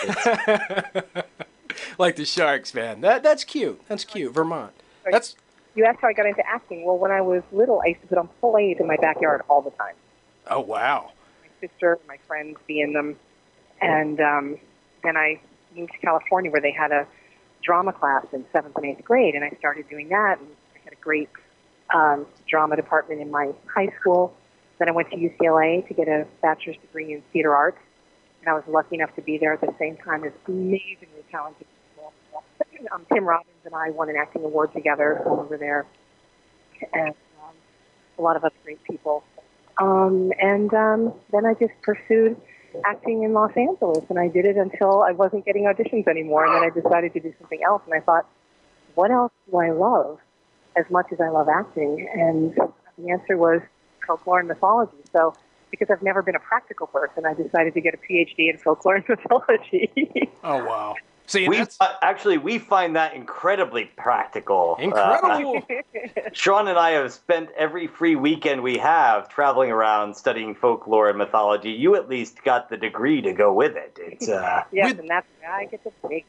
Like the Sharks, man. That That's cute. That's cute. Vermont. That's. You asked how I got into acting. Well, when I was little, I used to put on plays in my backyard all the time. Oh, wow. My sister, my friends be in them. And um, then I moved to California where they had a drama class in seventh and eighth grade, and I started doing that. And I had a great um, drama department in my high school. Then I went to U C L A to get a bachelor's degree in theater arts. and I was lucky enough to be there at the same time as amazingly talented people. Um, Tim Robbins and I won an acting award together when we were there, and um, a lot of other great people. Um, and um, then I just pursued acting in Los Angeles, and I did it until I wasn't getting auditions anymore, and then I decided to do something else, and I thought, what else do I love as much as I love acting? And the answer was folklore and mythology. So because I've never been a practical person, I decided to get a P H D in folklore and mythology. Oh, wow. See, we that's... uh, actually we find that incredibly practical. Incredible. Uh, Sean and I have spent every free weekend we have traveling around studying folklore and mythology. You at least got the degree to go with it. It's uh, yes, and that's where I get the big.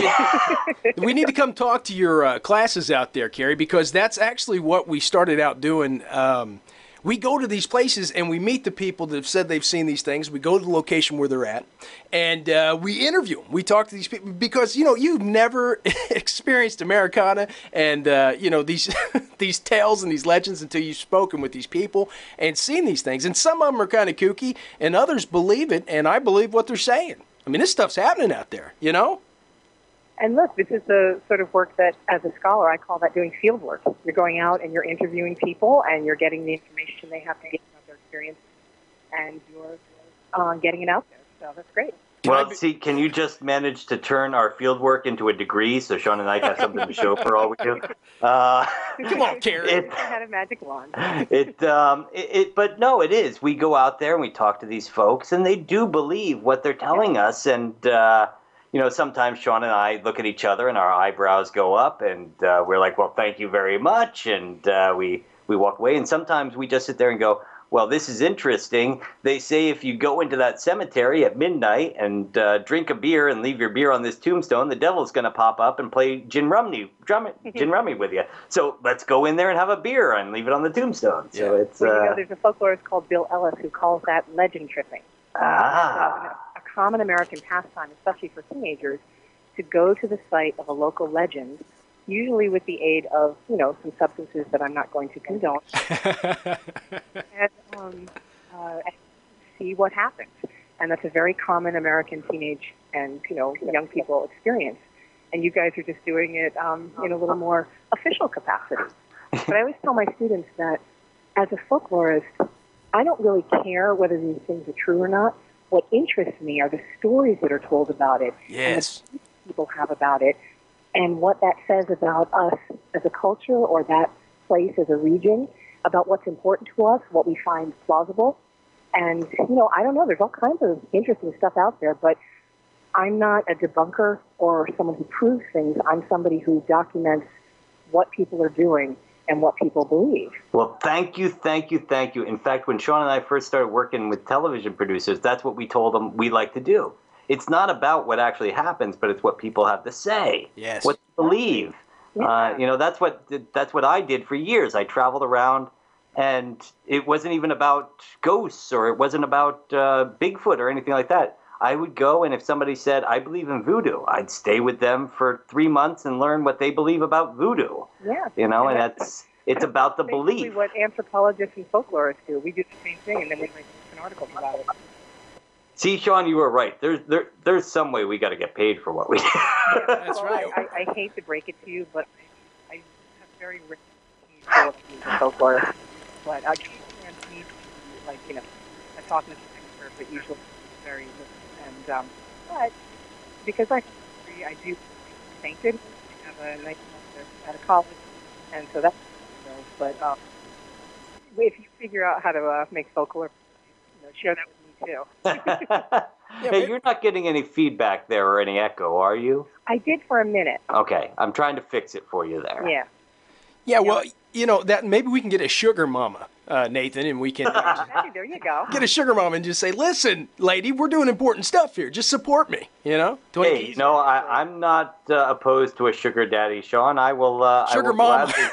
We need to come talk to your uh, classes out there, Carrie, because that's actually what we started out doing. Um, we go to these places and we meet the people that have said they've seen these things. We go to the location where they're at, and uh, we interview them. We talk to these people because, you know, you've never experienced Americana and, uh, you know, these these tales and these legends until you've spoken with these people and seen these things. And some of them are kind of kooky, and others believe it, and I believe what they're saying. I mean, this stuff's happening out there, you know? And look, this is the sort of work that, as a scholar, I call that doing field work. You're going out and you're interviewing people, and you're getting the information they have to get about their experience, and you're uh, getting it out there. So that's great. Well, be- see, can you just manage to turn our field work into a degree so Sean and I have something to show for all we do? Uh, Come on, Carrie. It, I had a magic wand. It, um, it, it, but no, it is. We go out there and we talk to these folks, and they do believe what they're telling us, and uh, you know, sometimes Sean and I look at each other and our eyebrows go up, and uh, we're like, well, thank you very much. And uh, we, we walk away. And sometimes we just sit there and go, well, this is interesting. They say if you go into that cemetery at midnight and uh, drink a beer and leave your beer on this tombstone, the devil's going to pop up and play gin rummy, drum, gin rummy with you. So let's go in there and have a beer and leave it on the tombstone. Yeah. So it's, well, you uh, know, there's a folklorist called Bill Ellis who calls that legend tripping. ah. A common American pastime, especially for teenagers, to go to the site of a local legend, usually with the aid of, you know, some substances that I'm not going to condone, and, um, uh, and see what happens. And that's a very common American teenage and, you know, young people experience. And you guys are just doing it um, in a little more official capacity. But I always tell my students that as a folklorist, I don't really care whether these things are true or not. What interests me are the stories that are told about it, Yes. and the people have about it, and what that says about us as a culture or that place as a region, about what's important to us, what we find plausible. And, you know, I don't know, there's all kinds of interesting stuff out there, but I'm not a debunker or someone who proves things. I'm somebody who documents what people are doing and what people believe. Well, thank you, thank you, thank you. In fact, when Sean and I first started working with television producers, that's what we told them we like to do. It's not about what actually happens, but it's what people have to say. Yes. What they believe. Yeah. Uh, you know, that's what that's what I did for years. I traveled around, and it wasn't even about ghosts or it wasn't about uh, Bigfoot or anything like that. I would go, and if somebody said, I believe in voodoo, I'd stay with them for three months and learn what they believe about voodoo. Yeah. You know, and that's, it's about the Basically belief. what anthropologists and folklorists do. We do the same thing, and then we write an article about it. See, Sean, you were right. There's there, there's some way we got to get paid for what we do. That's Well, right. I, I, I hate to break it to you, but I, I have very rich and folklorists. But I can't need to, like, you know, I talk with an expert, but usually very little. And, um, but because I, I do painted, I have a nice semester at a college, and so that's, you know, but um, if you figure out how to uh, make folklore, you know, share that with me too. Hey, you're not getting any feedback there or any echo, are you? I did for a minute. Okay, I'm trying to fix it for you there. Yeah. Yeah, well, you know, that maybe we can get a sugar mama, uh, Nathan, and we can uh, Hey, there you go. get a sugar mama and just say, listen, lady, we're doing important stuff here. Just support me, you know? To make it Hey, easy. no, I, I'm not uh, opposed to a sugar daddy, Sean. I will. Uh, I Sugar will mama. Gladly,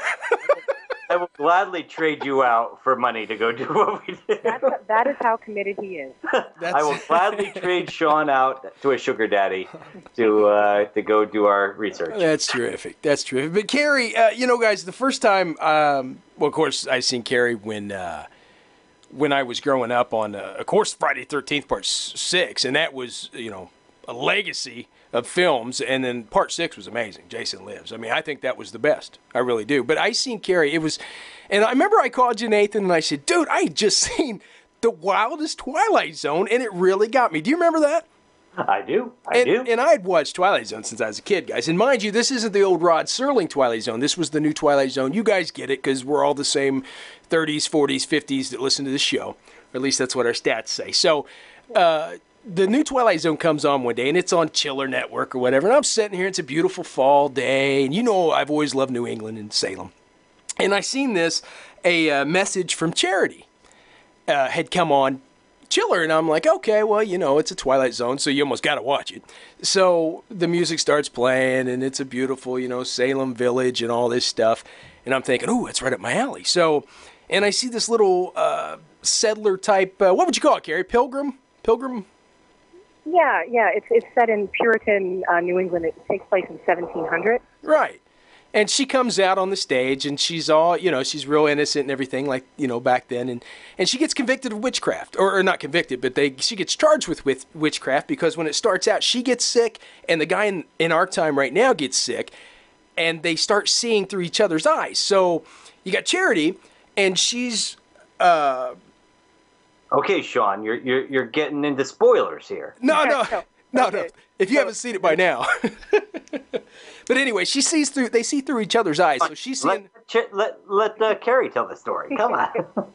I will gladly trade you out for money to go do what we did. That's, that is how committed he is. I will gladly trade Sean out to a sugar daddy to uh, to go do our research. That's terrific. That's terrific. But Carrie, uh, you know, guys, the first time, um, well, of course, I seen Carrie when uh, when I was growing up on, uh, of course, Friday the thirteenth Part six, and that was, you know, a legacy of films, and then Part six was amazing, Jason Lives. I mean, I think that was the best. I really do. But I seen Carrie, it was, and I remember I called you, Nathan, and I said, dude, I had just seen The Wildest Twilight Zone, and it really got me. Do you remember that? I do. I and, do. And I had watched Twilight Zone since I was a kid, guys. And mind you, this isn't the old Rod Serling Twilight Zone. This was the new Twilight Zone. You guys get it because we're all the same thirties, forties, fifties that listen to this show. Or at least that's what our stats say. So uh, the new Twilight Zone comes on one day, and it's on Chiller Network or whatever. And I'm sitting here. It's a beautiful fall day. And you know I've always loved New England and Salem. And I seen this, a uh, message from Charity uh, had come on Chiller, and I'm like, okay, well, you know, it's a Twilight Zone, so you almost got to watch it. So the music starts playing, and it's a beautiful, you know, Salem Village and all this stuff. And I'm thinking, ooh, it's right up my alley. So, and I see this little uh, settler type, uh, what would you call it, Carrie? Pilgrim? Pilgrim? Yeah, yeah. It's it's set in Puritan uh, New England. It takes place in seventeen hundred. Right. And she comes out on the stage, and she's all, you know, she's real innocent and everything, like, you know, back then. And, and she gets convicted of witchcraft. Or, or not convicted, but they she gets charged with, with witchcraft because when it starts out, she gets sick, and the guy in, in our time right now gets sick, and they start seeing through each other's eyes. So you got Charity, and she's... Uh, okay, Sean, you're, you're, you're getting into spoilers here. No, no, No, no, okay. no. If you haven't seen it by now. But anyway, she sees through. They see through each other's eyes. So she's seeing. Let let, let uh, Carrie tell the story. Come on.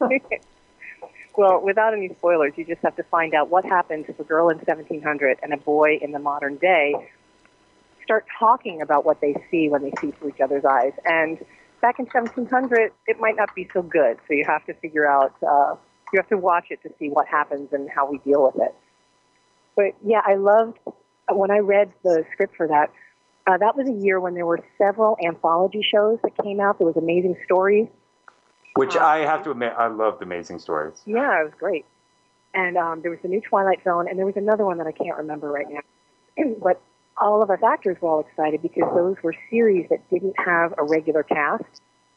Well, without any spoilers, you just have to find out what happens if a girl in seventeen hundred and a boy in the modern day start talking about what they see when they see through each other's eyes. And back in seventeen hundred, it might not be so good. So you have to figure out. Uh, you have to watch it to see what happens and how we deal with it. But yeah, I loved when I read the script for that. Uh, that was a year when there were several anthology shows that came out. There was Amazing Stories. Which I have to admit, I loved Amazing Stories. Yeah, it was great. And um, there was the new Twilight Zone, and there was another one that I can't remember right now. But all of us actors were all excited because those were series that didn't have a regular cast.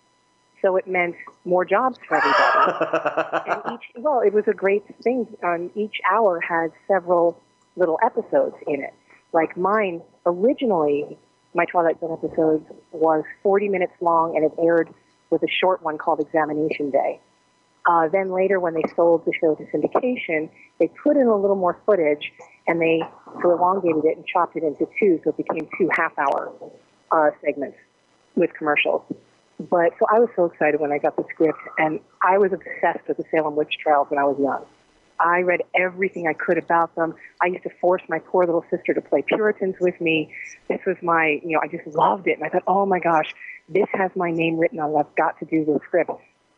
So it meant more jobs for everybody. And each, well, it was a great thing. Um, each hour had several little episodes in it. Like mine, originally, my Twilight Zone episode was forty minutes long, and it aired with a short one called Examination Day. Uh, then later, when they sold the show to syndication, they put in a little more footage, and they so elongated it and chopped it into two, so it became two half-hour uh, segments with commercials. But so I was so excited when I got the script, and I was obsessed with the Salem witch trials when I was young. I read everything I could about them. I used to force my poor little sister to play Puritans with me. This was my, you know, I just loved it. And I thought, oh my gosh, this has my name written on it. I've got to do this script.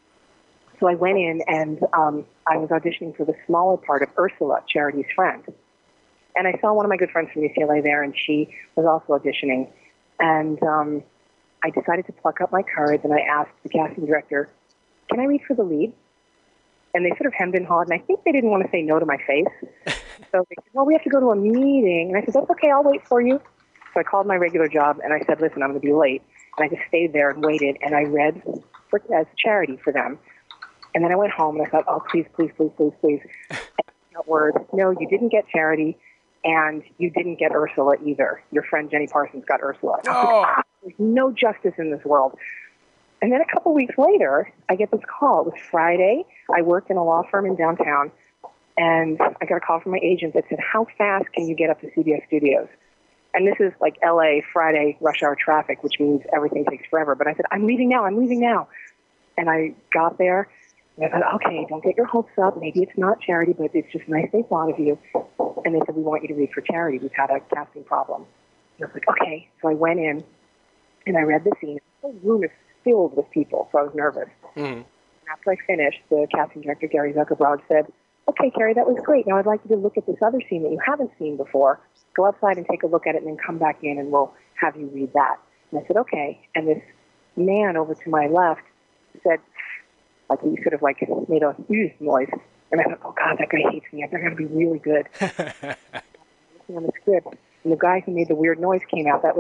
So I went in and um, I was auditioning for the smaller part of Ursula, Charity's friend. And I saw one of my good friends from U C L A there, and she was also auditioning. And um, I decided to pluck up my courage, and I asked the casting director, can I read for the lead? And they sort of hemmed and hawed, and I think they didn't want to say no to my face. So they said, well, we have to go to a meeting. And I said, that's okay, I'll wait for you. So I called my regular job, and I said, listen, I'm going to be late. And I just stayed there and waited, and I read for, as Charity for them. And then I went home, and I thought, oh, please, please, please, please, please. That word, no, you didn't get Charity, and you didn't get Ursula either. Your friend Jenny Parsons got Ursula. And I was Oh. like, ah, there's no justice in this world. And then a couple weeks later, I get this call. It was Friday. I worked in a law firm in downtown, and I got a call from my agent that said, how fast can you get up to C B S Studios? And this is like L A Friday rush hour traffic, which means everything takes forever. But I said, I'm leaving now. I'm leaving now. And I got there, and I thought, okay, don't get your hopes up. Maybe it's not Charity, but it's just nice they thought of you. And they said, we want you to read for Charity. We've had a casting problem. And I was like, okay. So I went in, and I read the scene. The whole room is filled with people, so I was nervous. Mm. After I finished, the casting director, Gary Zuckerbrod, said, okay, Carrie, that was great. Now I'd like you to look at this other scene that you haven't seen before. Go outside and take a look at it, and then come back in, and we'll have you read that. And I said, okay. And this man over to my left said, like he sort of like made a "ew" noise. And I thought, oh, God, that guy hates me. They're going to be really good. Looking on the script, and the guy who made the weird noise came out. That was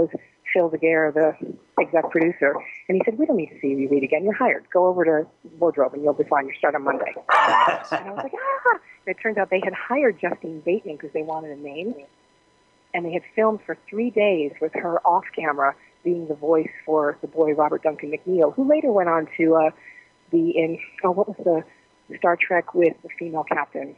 Phil Zaguerre, the exec producer, and he said, we don't need to see you read again. You're hired. Go over to wardrobe and you'll be fine. You start on Monday. And I was like, ah. And it turns out they had hired Justine Bateman because they wanted a name. And they had filmed for three days with her off camera being the voice for the boy Robert Duncan McNeil, who later went on to uh, be in, oh, what was the Star Trek with the female captain?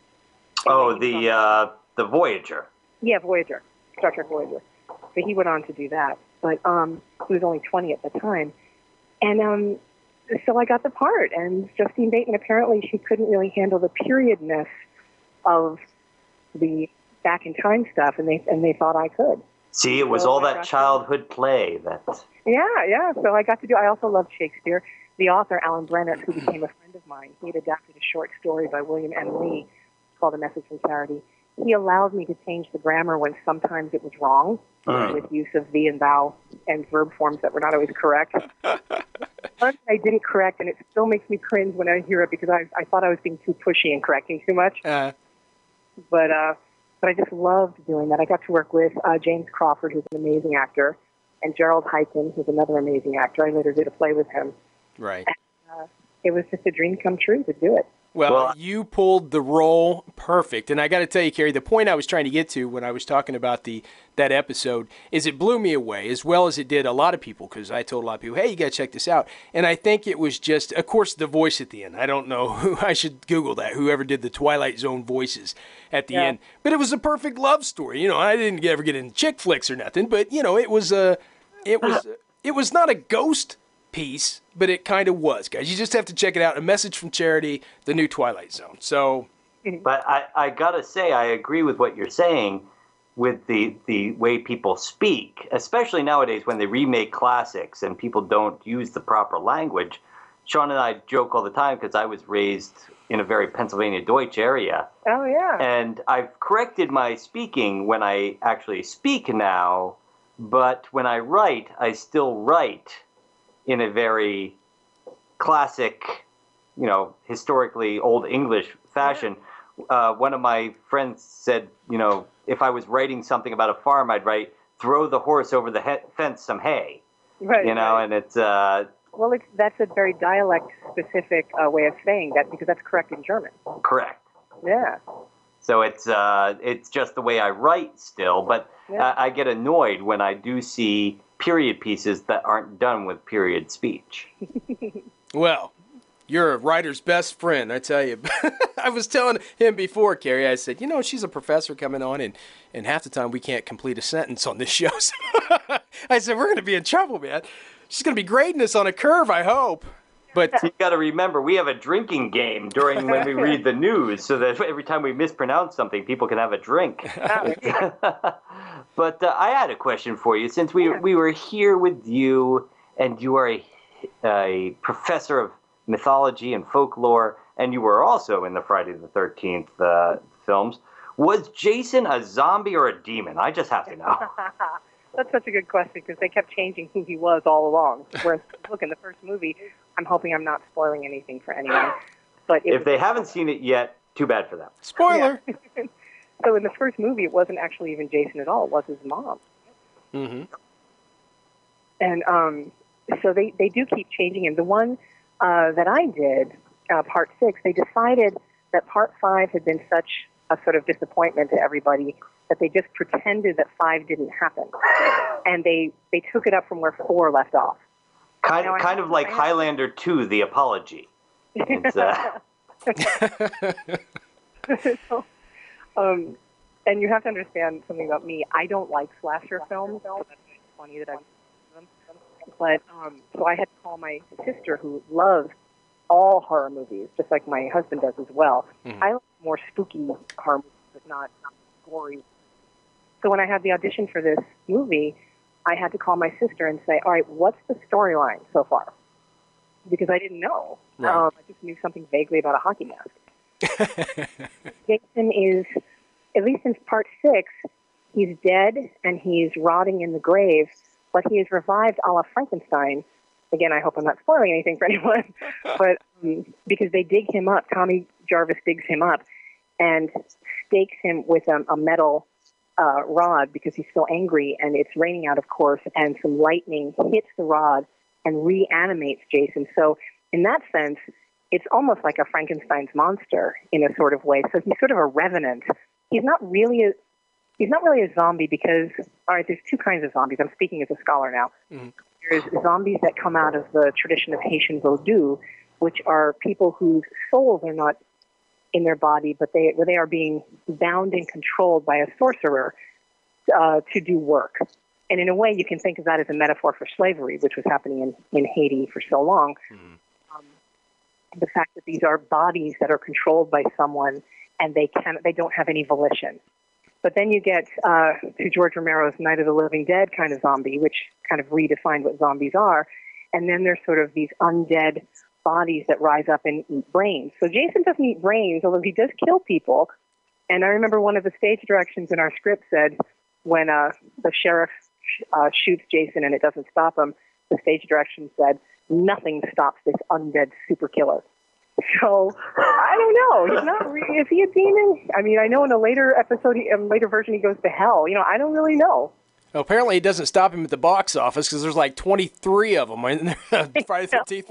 Oh, the uh, the Voyager. Yeah, Voyager. Star Trek Voyager. But he went on to do that. But um, he was only twenty at the time. And um, so I got the part. And Justine Bateman, apparently she couldn't really handle the periodness of the back in time stuff, and they and they thought I could. See, it was so all I that childhood to, play. That. Yeah, yeah. So I got to do. I also loved Shakespeare. The author Alan Brennett, who became a friend of mine, he had adapted a short story by William M. Lee called A Message from Charity. He allowed me to change the grammar when sometimes it was wrong, right. with use of thee and thou and verb forms that were not always correct. One I didn't correct, and it still makes me cringe when I hear it because I I thought I was being too pushy and correcting too much. Uh. But uh, but I just loved doing that. I got to work with uh, James Crawford, who's an amazing actor, and Gerald Heiken, who's another amazing actor. I later did a play with him. Right. And, uh, it was just a dream come true to do it. Well, Well, you pulled the role perfect. And I got to tell you, Carrie, the point I was trying to get to when I was talking about the that episode is it blew me away, as well as it did a lot of people, because I told a lot of people, hey, you got to check this out. And I think it was just, of course, the voice at the end. I don't know who, I should Google that, whoever did the Twilight Zone voices at the Yeah. end. But it was a perfect love story. You know, I didn't ever get into chick flicks or nothing, but, you know, it was a, it was, it was not a ghost piece, but it kind of was, guys. You just have to check it out. A Message from Charity, the new Twilight Zone. So, But I, I gotta say, I agree with what you're saying with the the way people speak, especially nowadays when they remake classics and people don't use the proper language. Sean and I joke all the time because I was raised in a very Pennsylvania Deutsch area. Oh, yeah. And I've corrected my speaking when I actually speak now, but when I write, I still write in a very classic, you know, historically old English fashion. Uh, one of my friends said, you know, if I was writing something about a farm, I'd write, throw the horse over the he- fence some hay. Right. You know, right. and it's... Uh, Well, it's, that's a very dialect-specific uh, way of saying that because that's correct in German. correct. Yeah. So it's uh, it's just the way I write still, but Yeah. uh, I get annoyed when I do see period pieces that aren't done with period speech. well, you're a writer's best friend, I tell you. I was telling him before, Carrie, I said, you know, she's a professor coming on, and, and half the time we can't complete a sentence on this show. So I said, we're going to be in trouble, man. She's going to be grading us on a curve, I hope. But You got to remember, we have a drinking game during when we read the news, so that every time we mispronounce something, people can have a drink. But uh, I had a question for you. Since we we were here with you, and you are a, a professor of mythology and folklore, and you were also in the Friday the thirteenth uh, films, was Jason a zombie or a demon? I just have to know. That's such a good question because they kept changing who he was all along. Whereas, look, in the first movie, I'm hoping I'm not spoiling anything for anyone. But it If was, they haven't seen it yet, too bad for them. spoiler. so in the first movie, it wasn't actually even Jason at all. It was his mom. Mm-hmm. And um, so they, they do keep changing him. The one uh, that I did, uh, part six, they decided that part five had been such a sort of disappointment to everybody that they just pretended that five didn't happen. And they, they took it up from where four left off. Kind, No, I kind have- of like I have- Highlander two, The Apology. It's, uh, So, um, and you have to understand something about me. I don't like slasher films. So that's why it's funny that I'm them. But um, so I had to call my sister, who loves all horror movies, just like my husband does as well. Mhm. I like more spooky horror movies, but not, not gory. So when I had the audition for this movie, I had to call my sister and say, all right, what's the storyline so far? Because I didn't know. Right. Um, I just knew something vaguely about a hockey mask. Jason is, at least in part six, he's dead and he's rotting in the grave, but he is revived a la Frankenstein. Again, I hope I'm not spoiling anything for anyone, but um, because they dig him up, Tommy Jarvis digs him up and stakes him with a, a metal uh, rod because he's so angry, and it's raining out, of course, and some lightning hits the rod and reanimates Jason. So in that sense, it's almost like a Frankenstein's monster in a sort of way. So he's sort of a revenant. He's not really a he's not really a zombie because, all right, there's two kinds of zombies. I'm speaking as a scholar now. Mm-hmm. There's zombies that come out of the tradition of Haitian Vodou, which are people whose souls are not in their body, but they where they are being bound and controlled by a sorcerer uh, to do work. And in a way, you can think of that as a metaphor for slavery, which was happening in, in Haiti for so long. Mm-hmm. Um, the fact that these are bodies that are controlled by someone and they can they don't have any volition. But then you get uh, to George Romero's Night of the Living Dead kind of zombie, which kind of redefined what zombies are. And then there's sort of these undead bodies that rise up and eat brains. So Jason doesn't eat brains, although he does kill people. And I remember one of the stage directions in our script said when uh, the sheriff uh, shoots Jason and it doesn't stop him, the stage direction said, nothing stops this undead super killer. So I don't know. He's not. Re- is he a demon? I mean, I know in a later episode, he, a later version, he goes to hell. You know, I don't really know. Well, apparently, it doesn't stop him at the box office because there's like twenty-three of them in there. Friday the thirteenth.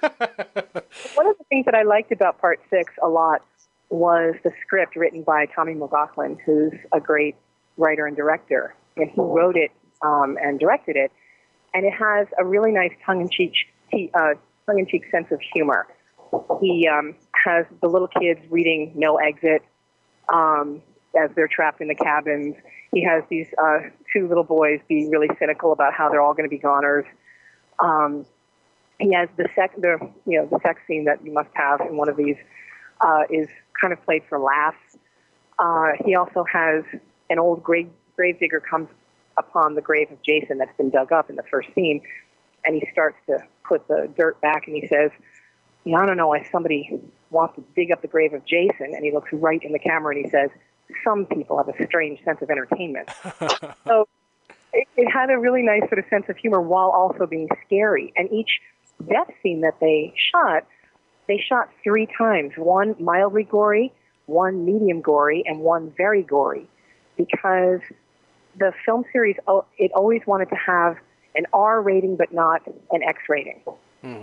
One of the things that I liked about Part Six a lot was the script written by Tommy McLaughlin, who's a great writer and director, and he wrote it um, and directed it, and it has a really nice tongue-in-cheek, uh, tongue-in-cheek sense of humor. He um, has the little kids reading No Exit um, as they're trapped in the cabins. He has these uh, two little boys be really cynical about how they're all going to be goners. Um, he has the sex, the you know, the sex scene that you must have in one of these uh, is kind of played for laughs. Uh, he also has an old grave gravedigger comes upon the grave of Jason that's been dug up in the first scene, and he starts to put the dirt back, and he says, "Yeah, I don't know why somebody wants to dig up the grave of Jason," and he looks right in the camera and he says, "Some people have a strange sense of entertainment." So it, it had a really nice sort of sense of humor while also being scary. And each death scene that they shot, they shot three times, one mildly gory, one medium gory, and one very gory, because the film series, it always wanted to have an R rating but not an X rating. Mm-hmm.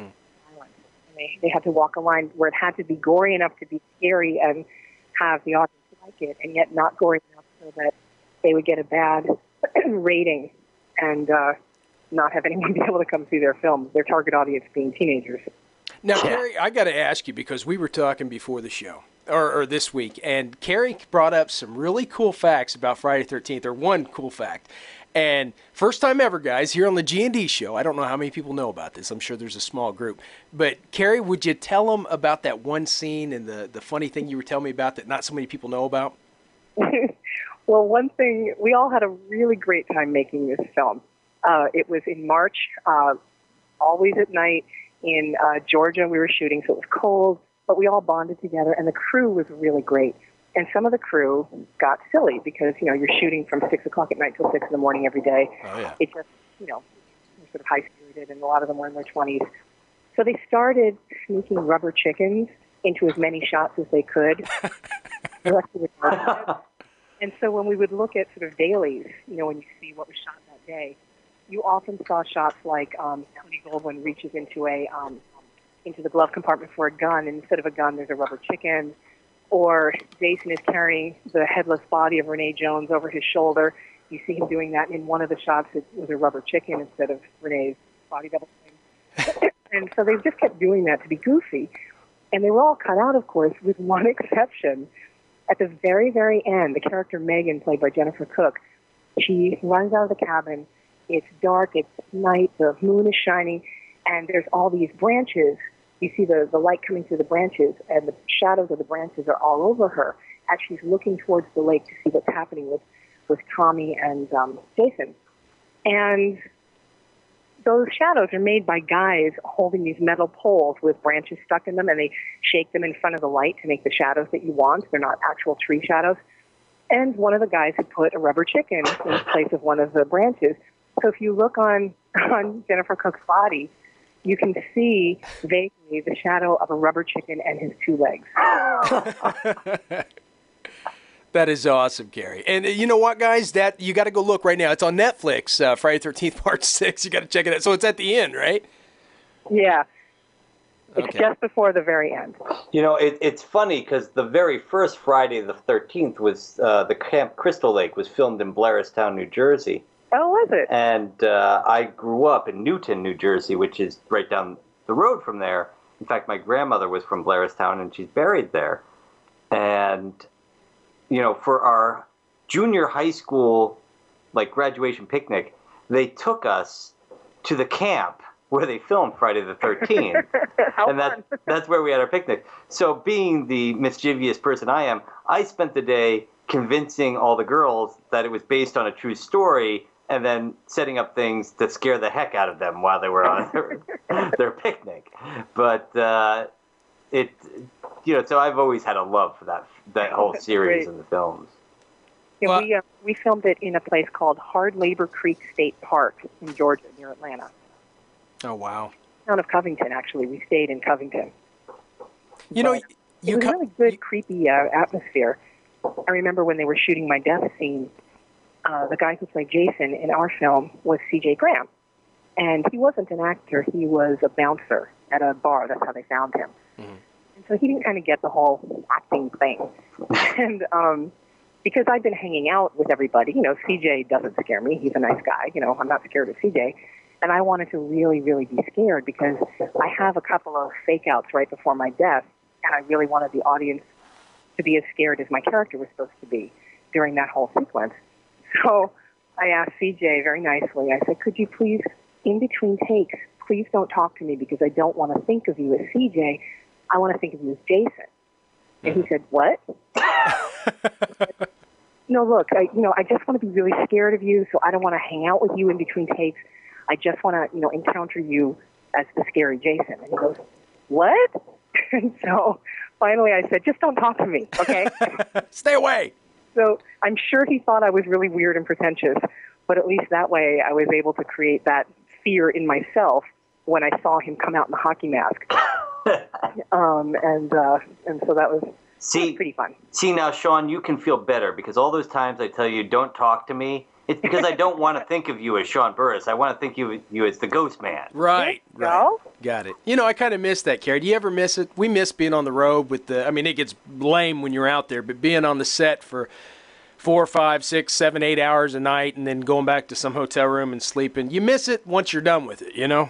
They, they had to walk a line where it had to be gory enough to be scary and have the audience like it, and yet not gory enough so that they would get a bad rating and uh, not have anyone be able to come see their film, their target audience being teenagers. Now, Carrie, I got to ask you, because we were talking before the show, or, or this week, and Carrie brought up some really cool facts about Friday the thirteenth, or one cool fact. And first time ever, guys, here on the G and D show. I don't know how many people know about this. I'm sure there's a small group. But, Carrie, would you tell them about that one scene and the, the funny thing you were telling me about that not so many people know about? Well, one thing, we all had a really great time making this film. Uh, it was in March, uh, always at night in uh, Georgia. We were shooting, so it was cold, but we all bonded together, and the crew was really great. And some of the crew got silly because, you know, you're shooting from six o'clock at night till six in the morning every day. Oh, yeah. It just, you know, sort of high-spirited, and a lot of them were in their twenties. So they started sneaking rubber chickens into as many shots as they could. And so when we would look at sort of dailies, you know, when you see what was shot that day, you often saw shots like um, Tony Goldwyn reaches into a um, into the glove compartment for a gun, and instead of a gun, there's a rubber chicken. Or Jason is carrying the headless body of Renee Jones over his shoulder. You see him doing that. In one of the shots, it was a rubber chicken instead of Renee's body double thing. And so they just kept doing that to be goofy. And they were all cut out, of course, with one exception. At the very, very end, the character Megan, played by Jennifer Cook, she runs out of the cabin. It's dark. It's night. The moon is shining. And there's all these branches. You see the, the light coming through the branches, and the shadows of the branches are all over her as she's looking towards the lake to see what's happening with, with Tommy and um, Jason. And those shadows are made by guys holding these metal poles with branches stuck in them, and they shake them in front of the light to make the shadows that you want. They're not actual tree shadows. And one of the guys had put a rubber chicken in place of one of the branches. So if you look on, on Jennifer Cook's body, you can see vaguely the shadow of a rubber chicken and his two legs. That is awesome, Gary. And uh, you know what, guys? That you got to go look right now. It's on Netflix, uh, Friday the thirteenth, Part six. You got to check it out. So it's at the end, right? Yeah. It's Okay. just before the very end. You know, it, it's funny because the very first Friday the thirteenth was uh, the Camp Crystal Lake was filmed in Blairstown, New Jersey. Oh, was it? And uh, I grew up in Newton, New Jersey, which is right down the road from there. In fact, my grandmother was from Blairstown, and she's buried there. And, you know, for our junior high school, like, graduation picnic, they took us to the camp where they filmed Friday the thirteenth. And that, that's where we had our picnic. So being the mischievous person I am, I spent the day convincing all the girls that it was based on a true story and then setting up things to scare the heck out of them while they were on their, their picnic. But uh, it, you know, so I've always had a love for that that whole That's series great. and the films. Yeah, Well- we uh, we filmed it in a place called Hard Labor Creek State Park in Georgia, near Atlanta. Oh, wow. Town of Covington, actually. We stayed in Covington. You know, But you it was co- really good, creepy uh, atmosphere. I remember when they were shooting my death scene, uh, the guy who played Jason in our film was C J Graham. And he wasn't an actor. He was a bouncer at a bar. That's how they found him. Mhm. And so he didn't kind of get the whole acting thing. and um, because I'd been hanging out with everybody, you know, C J doesn't scare me. He's a nice guy. You know, I'm not scared of C J. And I wanted to really, really be scared because I have a couple of fake outs right before my death, and I really wanted the audience to be as scared as my character was supposed to be during that whole sequence. So I asked C J very nicely, I said, could you please, in between takes, please don't talk to me because I don't want to think of you as C J. I want to think of you as Jason. And he said, what? No, look, I, you know, I just want to be really scared of you, so I don't want to hang out with you in between takes. I just want to, you know, encounter you as the scary Jason. And he goes, what? And so finally I said, just don't talk to me, okay? Stay away. So I'm sure he thought I was really weird and pretentious, but at least that way I was able to create that fear in myself when I saw him come out in the hockey mask. um, and uh, and so that was, that was See, pretty fun. see now, Sean, you can feel better because all those times I tell you don't talk to me, it's because I don't want to think of you as Sean Burris. I want to think of you as the Ghost Man. Right, right. No? Got it. You know, I kind of miss that, Carrie. Do you ever miss it? We miss being on the road with the, I mean, it gets lame when you're out there, but being on the set for four, five, six, seven, eight hours a night and then going back to some hotel room and sleeping, you miss it once you're done with it, you know?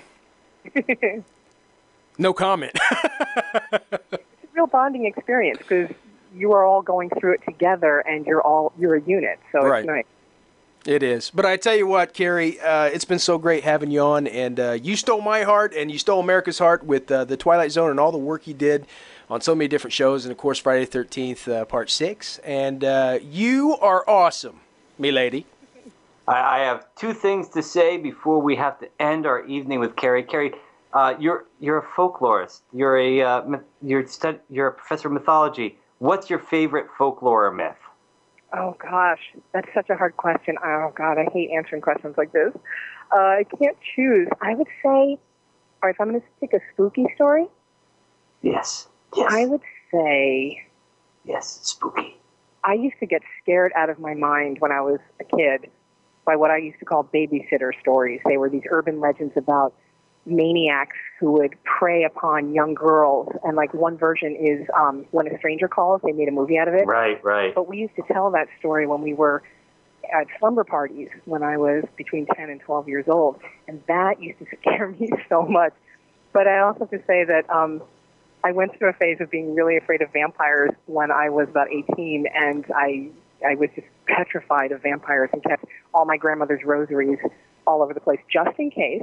No comment. It's a real bonding experience because you are all going through it together and you're all, you're a unit. So Right. it's nice. It is. But I tell you what, Carrie, uh, it's been so great having you on, and uh, you stole my heart, and you stole America's heart with uh, The Twilight Zone and all the work you did on so many different shows, and, of course, Friday the thirteenth, uh, Part six. And uh, you are awesome, me lady. I, I have two things to say before we have to end our evening with Carrie. Carrie, uh, you're you're a folklorist. You're a uh, myth- you're stud- you're a professor of mythology. What's your favorite folklore myth? Oh, gosh, that's such a hard question. Oh, God, I hate answering questions like this. Uh, I can't choose. I would say, all right, if I'm going to pick a spooky story, Yes. Yes. I would say Yes. Spooky. I used to get scared out of my mind when I was a kid by what I used to call babysitter stories. They were these urban legends about maniacs who would prey upon young girls. And like one version is um, When a Stranger Calls. They made a movie out of it. Right. Right. But we used to tell that story when we were at slumber parties when I was between ten and twelve years old. And that used to scare me so much. But I also have to say that um, I went through a phase of being really afraid of vampires when I was about eighteen. And I, I was just petrified of vampires and kept all my grandmother's rosaries all over the place just in case.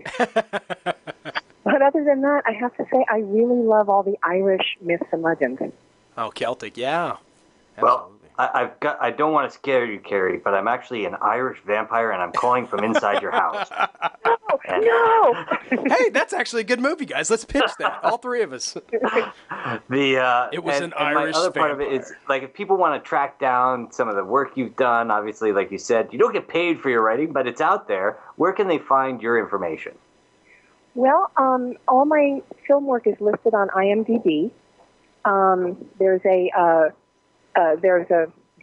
But other than that, I have to say I really love all the Irish myths and legends. Oh, Celtic, yeah. Well, I, I've got. I don't want to scare you, Carrie, but I'm actually an Irish vampire, and I'm calling from inside your house. No, And- no! Hey, that's actually a good movie, guys. Let's pitch that. All three of us. The uh, It was and, an and Irish my other part of it is vampire. like if people want to track down some of the work you've done. Obviously, like you said, you don't get paid for your writing, but it's out there. Where can they find your information? Well, um, all my film work is listed on I M D B. Um, there's a uh, uh, there's a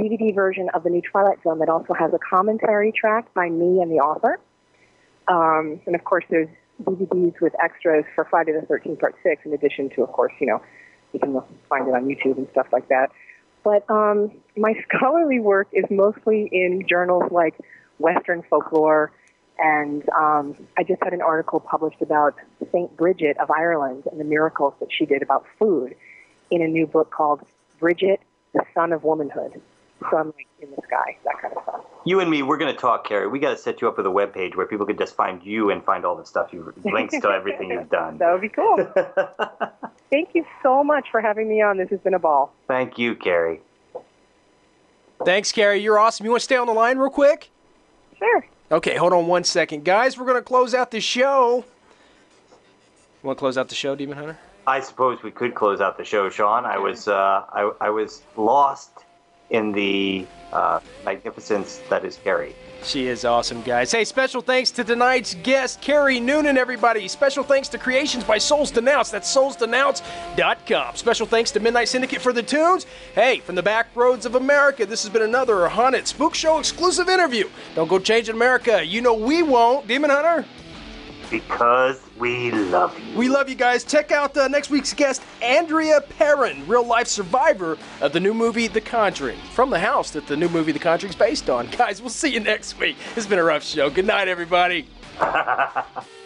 D V D version of the new Twilight Zone that also has a commentary track by me and the author. Um, and, of course, there's D V Ds with extras for Friday the thirteenth Part six, in addition to, of course, you know, you can find it on YouTube and stuff like that. But um, my scholarly work is mostly in journals like Western Folklore, and um, I just had an article published about Saint Bridget of Ireland and the miracles that she did about food in a new book called Bridget, the Sun of Womanhood. So I'm like in the sky, that kind of stuff. You and me, we're going to talk, Carrie. We got to set you up with a webpage where people could just find you and find all the stuff you links to everything you've done. That would be cool. Thank you so much for having me on. This has been a ball. Thank you, Carrie. Thanks, Carrie. You're awesome. You want to stay on the line real quick? Sure. Okay, hold on one second. Guys, we're going to close out the show. You want to close out the show, Demon Hunter? I suppose we could close out the show, Sean. I was, uh, I, I was lost in the uh, magnificence that is Carrie. She is awesome, guys. Hey, special thanks to tonight's guest, Carrie Noonan, everybody. Special thanks to Creations by Souls Denounce. That's souls denounce dot com. Special thanks to Midnight Syndicate for the tunes. Hey, from the back roads of America, this has been another Haunted Spook Show exclusive interview. Don't go changing America. You know we won't. Demon Hunter? Because we love you. We love you guys. Check out uh, next week's guest, Andrea Perrin, real-life survivor of the new movie The Conjuring, from the house that the new movie The Conjuring is based on. Guys, we'll see you next week. It's been a rough show. Good night, everybody.